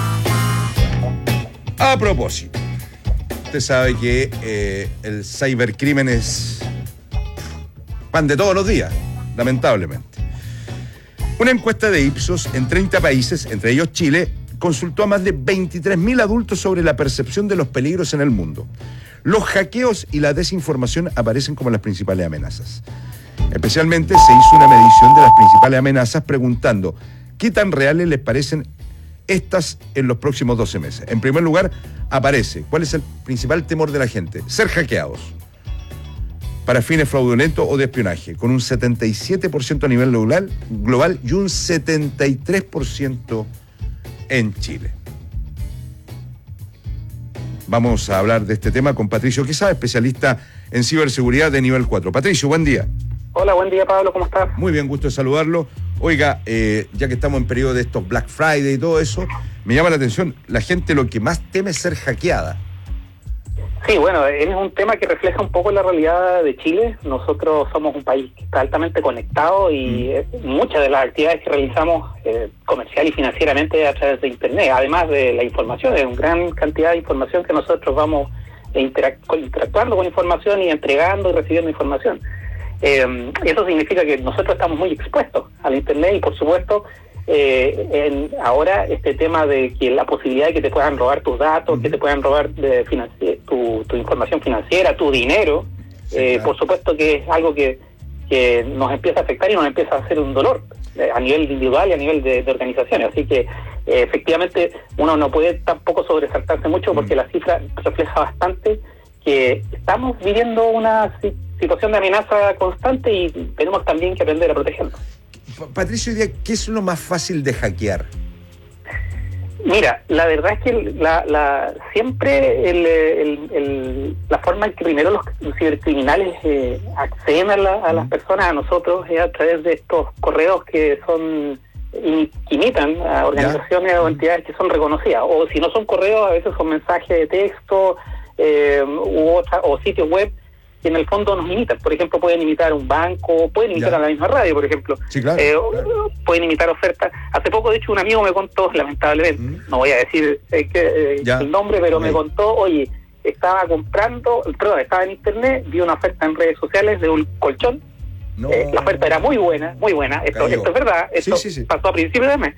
A propósito, usted sabe que eh, el cibercrimen es pan de todos los días, lamentablemente. Una encuesta de Ipsos en treinta países, entre ellos Chile, consultó a más de veintitrés mil adultos sobre la percepción de los peligros en el mundo. Los hackeos y la desinformación aparecen como las principales amenazas. Especialmente se hizo una medición de las principales amenazas preguntando qué tan reales les parecen estas en los próximos doce meses. En primer lugar, aparece cuál es el principal temor de la gente: ser hackeados para fines fraudulentos o de espionaje, con un setenta y siete por ciento a nivel global, global y un setenta y tres por ciento en Chile. Vamos a hablar de este tema con Patricio Quesada, especialista en ciberseguridad de nivel cuatro. Patricio, buen día. Hola, buen día, Pablo, ¿cómo estás? Muy bien, gusto de saludarlo. Oiga, eh, ya que estamos en periodo de estos Black Friday y todo eso, me llama la atención, la gente lo que más teme es ser hackeada. Sí, bueno, es un tema que refleja un poco la realidad de Chile. Nosotros somos un país que está altamente conectado y mm. muchas de las actividades que realizamos eh, comercial y financieramente a través de Internet, además de la información, es una gran cantidad de información que nosotros vamos interact- interactuando con información y entregando y recibiendo información. Eh, eso significa que nosotros estamos muy expuestos al Internet y, por supuesto, eh, en ahora este tema de que la posibilidad de que te puedan robar tus datos, uh-huh. que te puedan robar de financi- tu, tu información financiera, tu dinero, sí, eh, claro. Por supuesto que es algo que, que nos empieza a afectar y nos empieza a hacer un dolor eh, a nivel individual y a nivel de, de organizaciones. Así que eh, efectivamente uno no puede tampoco sobresaltarse mucho porque uh-huh. la cifra refleja bastante que estamos viviendo una situación de amenaza constante y tenemos también que aprender a protegernos. Patricio, ¿qué es lo más fácil de hackear? Mira, la verdad es que la, la siempre el, el, el, la forma en que primero los, los cibercriminales eh, acceden a, la, a las personas, a nosotros, es a través de estos correos que son que imitan a organizaciones ¿Ya? o entidades que son reconocidas. O si no son correos, a veces son mensajes de texto eh, u otra, o sitios web que en el fondo nos imitan. Por ejemplo, pueden imitar un banco, pueden imitar ya. a la misma radio, por ejemplo. Sí, claro, eh, claro. Pueden imitar ofertas. Hace poco, de hecho, un amigo me contó, lamentablemente, mm. no voy a decir eh, que, eh, el nombre, pero okay. me contó, oye, estaba comprando, perdón, estaba en internet, vi una oferta en redes sociales de un colchón. No. Eh, la oferta era muy buena, muy buena. Esto, esto es verdad, esto sí, sí, sí. pasó a principios de mes.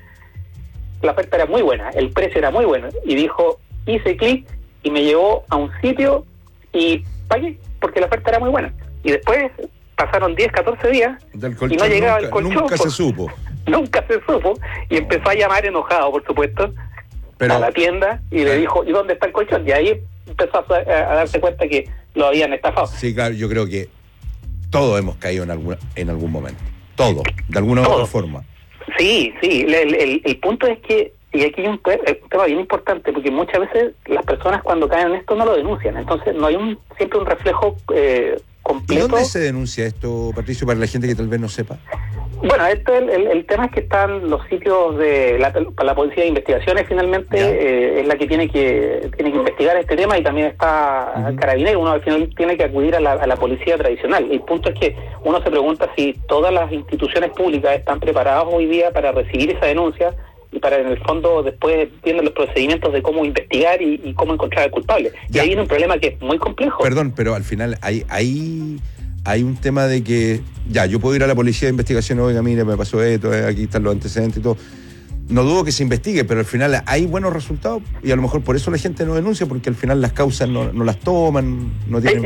La oferta era muy buena, el precio era muy bueno. Y dijo, hice clic y me llevó a un sitio y pagué, porque la oferta era muy buena. Y después pasaron diez, catorce días Del colchón, y no llegaba nunca, el colchón. Nunca se supo. Nunca se supo. Y empezó a llamar enojado, por supuesto, Pero, a la tienda y le dijo, ¿y dónde está el colchón? Y ahí empezó a, a darse cuenta que lo habían estafado. Sí, claro, yo creo que todos hemos caído en algún, en algún momento. Todo, de alguna u otra forma. Sí, sí. El, el, el punto es que, y aquí hay un, un tema bien importante, porque muchas veces las personas cuando caen en esto no lo denuncian. Entonces no hay un siempre un reflejo eh, completo. ¿Y dónde se denuncia esto, Patricio, para la gente que tal vez no sepa? Bueno, esto el, el, el tema es que están los sitios de la, para la Policía de Investigaciones, finalmente eh, es la que tiene que tiene que investigar este tema, y también está uh-huh. Carabineros. Uno al final tiene que acudir a la, a la policía tradicional. El punto es que uno se pregunta si todas las instituciones públicas están preparadas hoy día para recibir esa denuncia y para, en el fondo, después tienen los procedimientos de cómo investigar y, y cómo encontrar al culpable. Ya. Y ahí viene un problema que es muy complejo. Perdón, pero al final hay... hay... Hay un tema de que, ya, yo puedo ir a la policía de investigación, oiga, mire, me pasó esto, eh, aquí están los antecedentes y todo. No dudo que se investigue, pero al final hay buenos resultados y a lo mejor por eso la gente no denuncia, porque al final las causas no, no las toman, no tienen...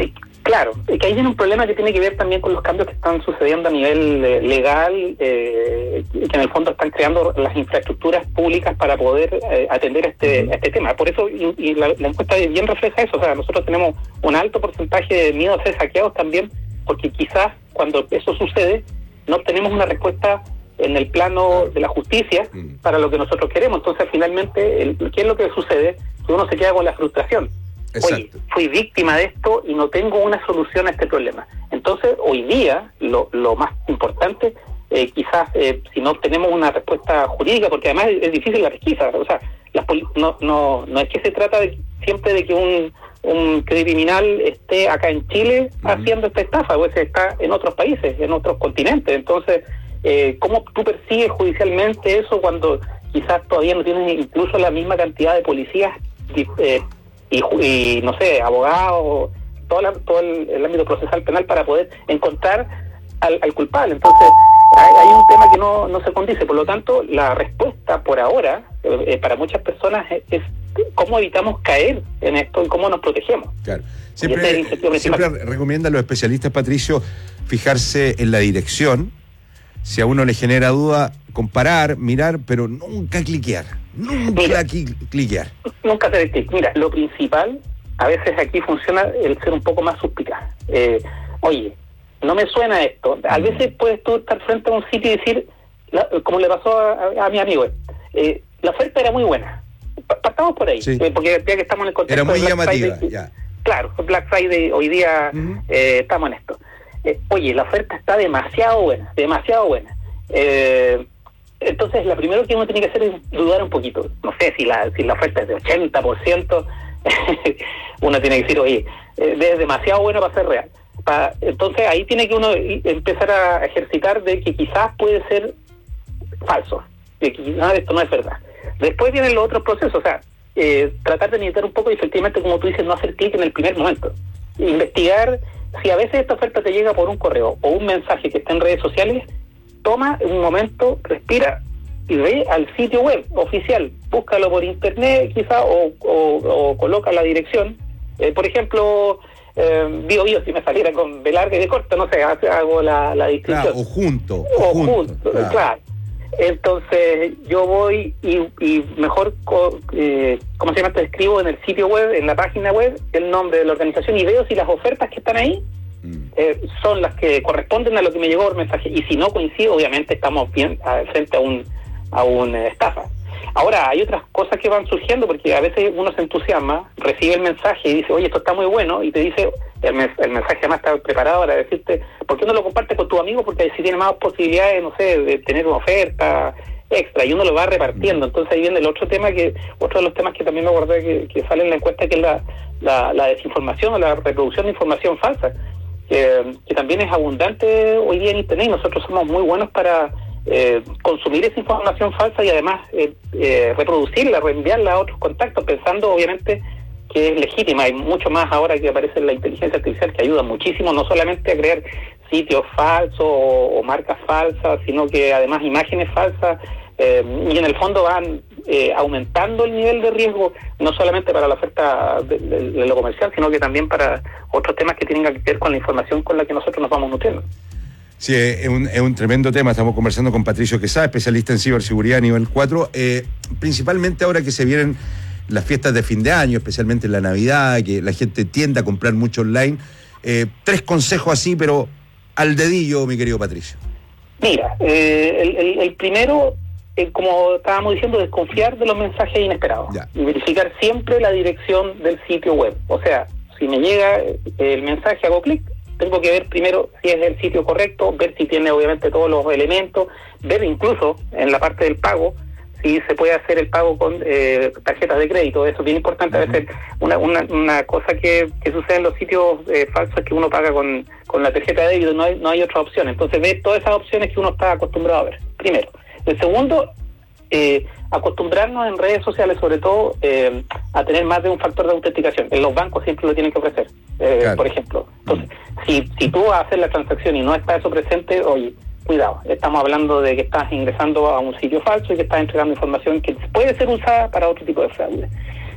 Claro, es que ahí viene un problema que tiene que ver también con los cambios que están sucediendo a nivel eh, legal, eh, que en el fondo están creando las infraestructuras públicas para poder eh, atender este uh-huh. este tema. Por eso, y, y la, la encuesta bien refleja eso, o sea, nosotros tenemos un alto porcentaje de miedo a ser hackeados también, porque quizás cuando eso sucede, no tenemos una respuesta en el plano de la justicia uh-huh. para lo que nosotros queremos. Entonces, finalmente, el, ¿qué es lo que sucede? Que uno se queda con la frustración. Exacto. Oye, fui víctima de esto y no tengo una solución a este problema. Entonces, hoy día, lo, lo más importante, eh, quizás, eh, si no tenemos una respuesta jurídica, porque además es, es difícil la pesquisa, o sea, las poli- no, no, no es que se trata de, siempre de que un, un criminal esté acá en Chile uh-huh. haciendo esta estafa, pues está en otros países, en otros continentes. Entonces, eh, ¿cómo tú persigues judicialmente eso cuando quizás todavía no tienes incluso la misma cantidad de policías eh, Y, y no sé, abogados, todo, la, todo el, el ámbito procesal penal para poder encontrar al, al culpable? Entonces, hay, hay un tema que no, no se condice. Por lo tanto, la respuesta por ahora, eh, para muchas personas, es, es cómo evitamos caer en esto y cómo nos protegemos. Claro. Siempre, siempre recomiendan los especialistas, Patricio, fijarse en la dirección. Si a uno le genera duda, comparar, mirar, pero nunca cliquear. Nunca Mira, cliquear. Nunca hacer clic. Mira, lo principal, a veces aquí funciona el ser un poco más suspicaz. Eh, oye, no me suena esto. A veces puedes tú estar frente a un sitio y decir, la, como le pasó a, a mi amigo, eh, la oferta era muy buena. Partamos por ahí, sí. eh, porque ya que estamos en el contexto era muy de Black llamativa, Friday, ya. Claro, Black Friday hoy día uh-huh. eh, estamos en esto. Eh, oye, la oferta está demasiado buena, demasiado buena. Eh, entonces, lo primero que uno tiene que hacer es dudar un poquito. No sé si la si la oferta es de ochenta por ciento, uno tiene que decir, oye, eh, es demasiado bueno para ser real. Pa, entonces, ahí tiene que uno empezar a ejercitar de que quizás puede ser falso, de que quizás esto no es verdad. Después vienen los otros procesos, o sea, eh, tratar de meditar un poco y efectivamente, como tú dices, no hacer clic en el primer momento. Investigar. Si a veces esta oferta te llega por un correo o un mensaje que está en redes sociales, toma un momento, respira y ve al sitio web oficial. Búscalo por internet quizá o, o, o coloca la dirección. Eh, por ejemplo, eh, Bio Bio, si me saliera con B larga y de corta, no sé, hago la, la distinción. Claro, o junto. O, o junto, junto claro. claro. Entonces yo voy y, y mejor, eh, ¿cómo se llama? Te escribo en el sitio web, en la página web, el nombre de la organización y veo si las ofertas que están ahí mm. eh, son las que corresponden a lo que me llegó por mensaje. Y si no coincide, obviamente estamos bien a, frente a un a una estafa. Ahora, hay otras cosas que van surgiendo porque a veces uno se entusiasma, recibe el mensaje y dice, oye, esto está muy bueno, y te dice, el, mes, el mensaje además está preparado para decirte, ¿por qué no lo compartes con tu amigo? Porque así tiene más posibilidades, no sé, de tener una oferta extra, y uno lo va repartiendo. Entonces ahí viene el otro tema, que otro de los temas que también me acordé que, que sale en la encuesta, que es la, la, la desinformación o la reproducción de información falsa, que, que también es abundante hoy día en Internet, y nosotros somos muy buenos para Eh, consumir esa información falsa y además eh, eh, reproducirla, reenviarla a otros contactos, pensando obviamente que es legítima. Hay mucho más ahora que aparece la inteligencia artificial que ayuda muchísimo, no solamente a crear sitios falsos o, o marcas falsas, sino que además imágenes falsas, eh, y en el fondo van eh, aumentando el nivel de riesgo, no solamente para la oferta de, de, de lo comercial, sino que también para otros temas que tienen que ver con la información con la que nosotros nos vamos nutriendo. Sí, es un, es un tremendo tema. Estamos conversando con Patricio Quesada, especialista en ciberseguridad a nivel cuatro. Eh, principalmente ahora que se vienen las fiestas de fin de año, especialmente en la Navidad, que la gente tiende a comprar mucho online. Eh, tres consejos así, pero al dedillo, mi querido Patricio. Mira, eh, el, el, el primero, eh, como estábamos diciendo, desconfiar de los mensajes inesperados. Ya. Y verificar siempre la dirección del sitio web. O sea, si me llega el mensaje, hago clic, tengo que ver primero si es el sitio correcto, ver si tiene obviamente todos los elementos, ver incluso en la parte del pago si se puede hacer el pago con eh, tarjetas de crédito. Eso es bien importante. Uh-huh. A veces una, una, una cosa que, que sucede en los sitios eh, falsos es que uno paga con, con la tarjeta de débito, no hay, no hay otra opción. Entonces ver todas esas opciones que uno está acostumbrado a ver, primero. El segundo, eh, acostumbrarnos en redes sociales, sobre todo, eh, a tener más de un factor de autenticación. En los bancos siempre lo tienen que ofrecer, eh, claro. Por ejemplo. Entonces, mm. si, si tú vas a hacer la transacción y no está eso presente, oye, cuidado, estamos hablando de que estás ingresando a un sitio falso y que estás entregando información que puede ser usada para otro tipo de fraude.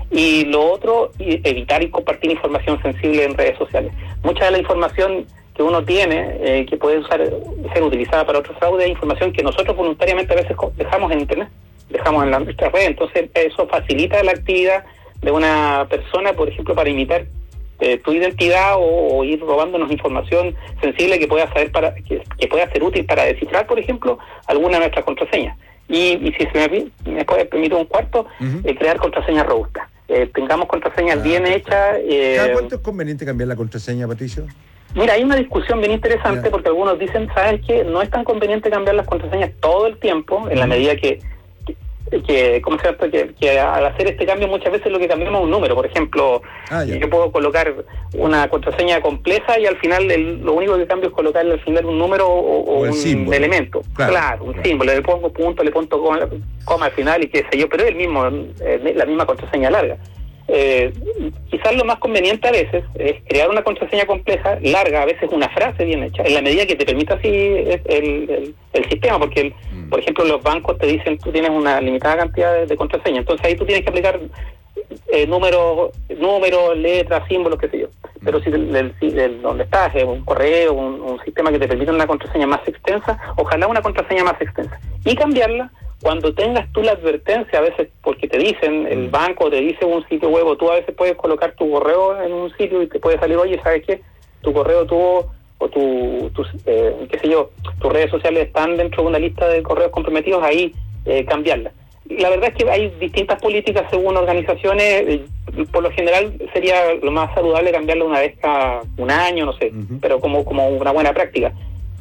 Y lo otro, evitar y compartir información sensible en redes sociales. Mucha de la información que uno tiene, eh, que puede usar, ser utilizada para otros fraudes, es información que nosotros voluntariamente a veces dejamos en Internet, dejamos en la, nuestra red. Entonces eso facilita la actividad de una persona, por ejemplo, para imitar eh, tu identidad o, o ir robándonos información sensible que pueda saber para que, que pueda ser útil para descifrar, por ejemplo, alguna de nuestras contraseñas. Y, y si se me, me puede permitir un cuarto, uh-huh. eh, crear contraseñas robustas. Eh, tengamos contraseñas ah, bien hechas. Eh, ¿Cada cuánto es conveniente cambiar la contraseña, Patricio? Mira, hay una discusión bien interesante yeah. porque algunos dicen, ¿sabes qué? No es tan conveniente cambiar las contraseñas todo el tiempo, en la medida que, que, que ¿cómo se llama? Que, que al hacer este cambio muchas veces lo que cambiamos es un número. Por ejemplo, ah, yeah. yo puedo colocar una contraseña compleja y al final el, lo único que cambio es colocarle al final un número o, o, o un símbolo. Elemento. Claro, claro un claro. símbolo. Le pongo punto, le pongo coma, coma al final y qué sé yo, pero es el mismo, eh, la misma contraseña larga. Eh, quizás lo más conveniente a veces es crear una contraseña compleja, larga, a veces una frase bien hecha, en la medida que te permita así el, el, el sistema, porque el, mm. por ejemplo los bancos te dicen tú tienes una limitada cantidad de, de contraseñas, entonces ahí tú tienes que aplicar eh, números, números, letras, símbolos, qué sé yo. Mm. Pero si el, el, el, donde estás es un correo, un, un sistema que te permita una contraseña más extensa, ojalá una contraseña más extensa y cambiarla cuando tengas tú la advertencia, a veces porque te dicen, el banco te dice un sitio web, tú a veces puedes colocar tu correo en un sitio y te puede salir, oye, ¿sabes qué? Tu correo tuvo, o tu, tu eh, qué sé yo, tus redes sociales están dentro de una lista de correos comprometidos, ahí eh, cambiarla. La verdad es que hay distintas políticas según organizaciones, eh, por lo general sería lo más saludable cambiarla una vez cada un año, no sé, uh-huh. pero como, como una buena práctica.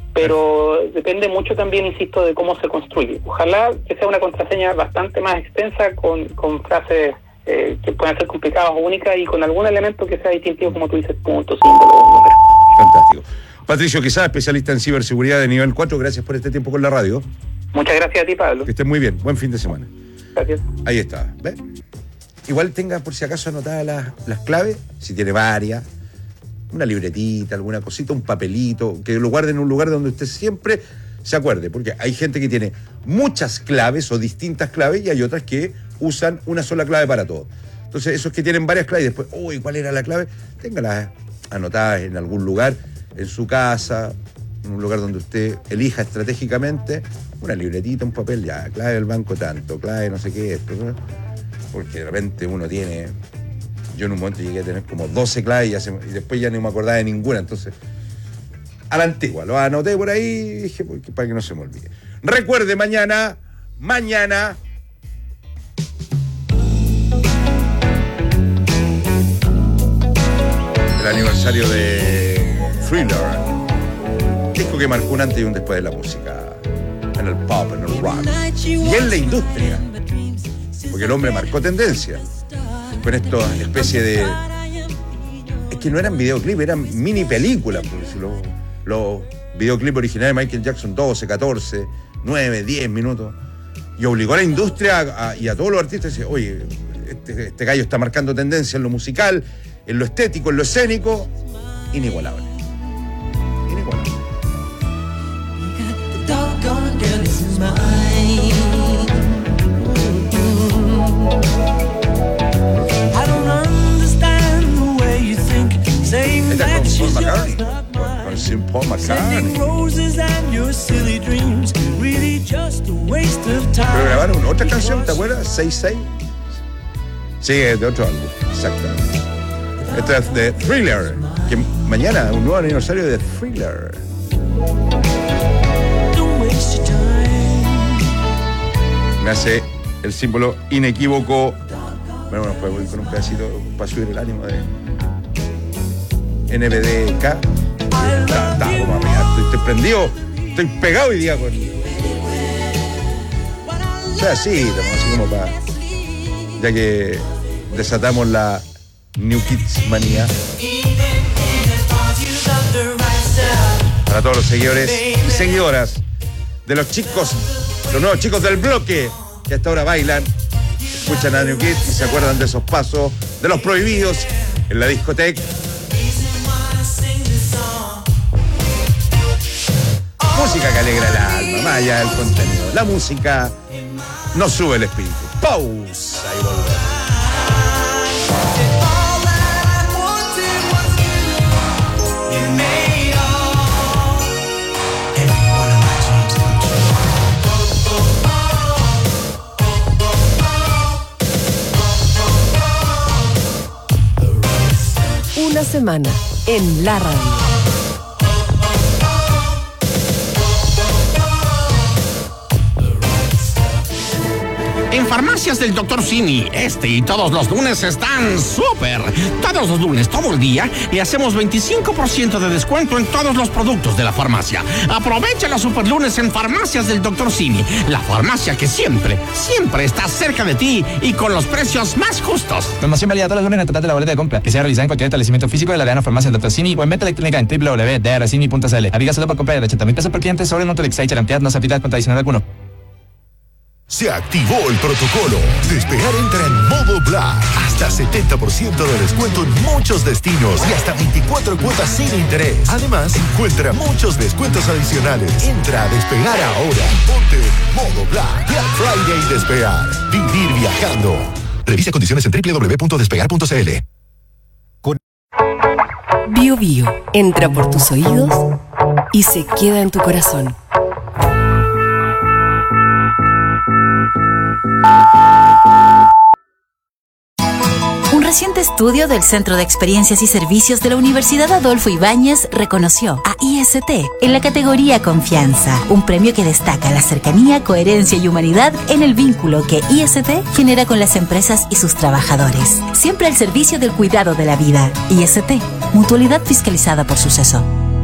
Pero depende mucho también, insisto, de cómo se construye. Ojalá que sea una contraseña bastante más extensa, con, con frases eh, que puedan ser complicadas o únicas y con algún elemento que sea distintivo, como tú dices, punto, símbolo, número. Fantástico. Patricio Quesada, especialista en ciberseguridad de nivel cuatro, gracias por este tiempo con la radio. Muchas gracias a ti, Pablo. Que estés muy bien, buen fin de semana. Gracias. Ahí está, ¿ves? Igual tenga por si acaso anotadas las, las claves, si tiene varias. Una libretita, alguna cosita, un papelito, que lo guarde en un lugar donde usted siempre se acuerde, porque hay gente que tiene muchas claves o distintas claves y hay otras que usan una sola clave para todo. Entonces, esos que tienen varias claves y después, uy, ¿cuál era la clave? Téngalas anotadas en algún lugar, en su casa, en un lugar donde usted elija estratégicamente, una libretita, un papel, ya, clave del banco tanto, clave no sé qué, esto, ¿no? Porque de repente uno tiene... Yo en un momento llegué a tener como doce claves y, ya se, y después ya no me acordaba de ninguna. Entonces, a la antigua, lo anoté por ahí y dije, para que no se me olvide. Recuerde, mañana, mañana... el aniversario de Thriller. Disco que marcó un antes y un después de la música. En el pop, en el rock. Y en la industria. Porque el hombre marcó tendencia. Con esto especie de... Es que no eran videoclips, eran mini películas. Los, los videoclips originales de Michael Jackson, doce, catorce, nueve, diez minutos. Y obligó a la industria a, a, y a todos los artistas a decir, oye, este, este gallo está marcando tendencia en lo musical, en lo estético, en lo escénico. Inigualable. Inigualable. Esta es con Paul McCartney, con, con Sir Paul McCartney. Pero grabaron otra canción, ¿te acuerdas? seis seis. Sí, es de otro álbum, exactamente. Esta es de Thriller, que mañana un nuevo aniversario de Thriller. Me hace el símbolo inequívoco. Bueno, bueno, pues voy con un pedacito para subir el ánimo de N B D K. Está, está como a mí, estoy, estoy prendido, estoy pegado hoy día con. O sea, sí, así como para. Ya que desatamos la New Kids manía. Para todos los seguidores y seguidoras de los chicos, los nuevos chicos del bloque, que hasta ahora bailan, escuchan a New Kids y se acuerdan de esos pasos, de los prohibidos en la discoteca. Música que alegra el alma, más allá del contenido. La música nos sube el espíritu. Pausa y volvemos. semana en la radio. En Farmacias del doctor Simi, este y todos los lunes están súper. Todos los lunes, todo el día, y hacemos veinticinco por ciento de descuento en todos los productos de la farmacia. Aprovecha los super lunes en Farmacias del doctor Simi, la farmacia que siempre, siempre está cerca de ti y con los precios más justos. Promoción válida todos los lunes en el total de la boleta de compra, que sea realizada en cualquier establecimiento físico de la Verano Farmacia del doctor Simi o en venta electrónica en w w w punto d r simi punto c l. Aplica solo por compra de ochenta mil pesos por cliente sobre Nutrilix y Charantead, no se aplica contra adicional alguno. Se activó el protocolo. Despegar entra en modo Black. Hasta setenta por ciento de descuento en muchos destinos y hasta veinticuatro cuotas sin interés. Además, encuentra muchos descuentos adicionales. Entra a Despegar ahora. Ponte modo Black. Black Friday Despegar. Vivir viajando. Revisa condiciones en w w w punto despegar punto c l. Bio Bio entra por tus oídos y se queda en tu corazón. Un reciente estudio del Centro de Experiencias y Servicios de la Universidad Adolfo Ibáñez reconoció a I S T en la categoría Confianza, un premio que destaca la cercanía, coherencia y humanidad en el vínculo que I S T genera con las empresas y sus trabajadores, siempre al servicio del cuidado de la vida. I S T, mutualidad fiscalizada por Suceso.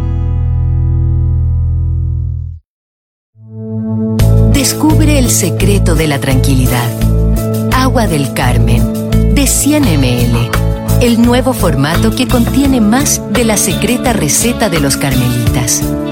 Descubre el secreto de la tranquilidad. Agua del Carmen, de cien mililitros. El nuevo formato que contiene más de la secreta receta de los carmelitas.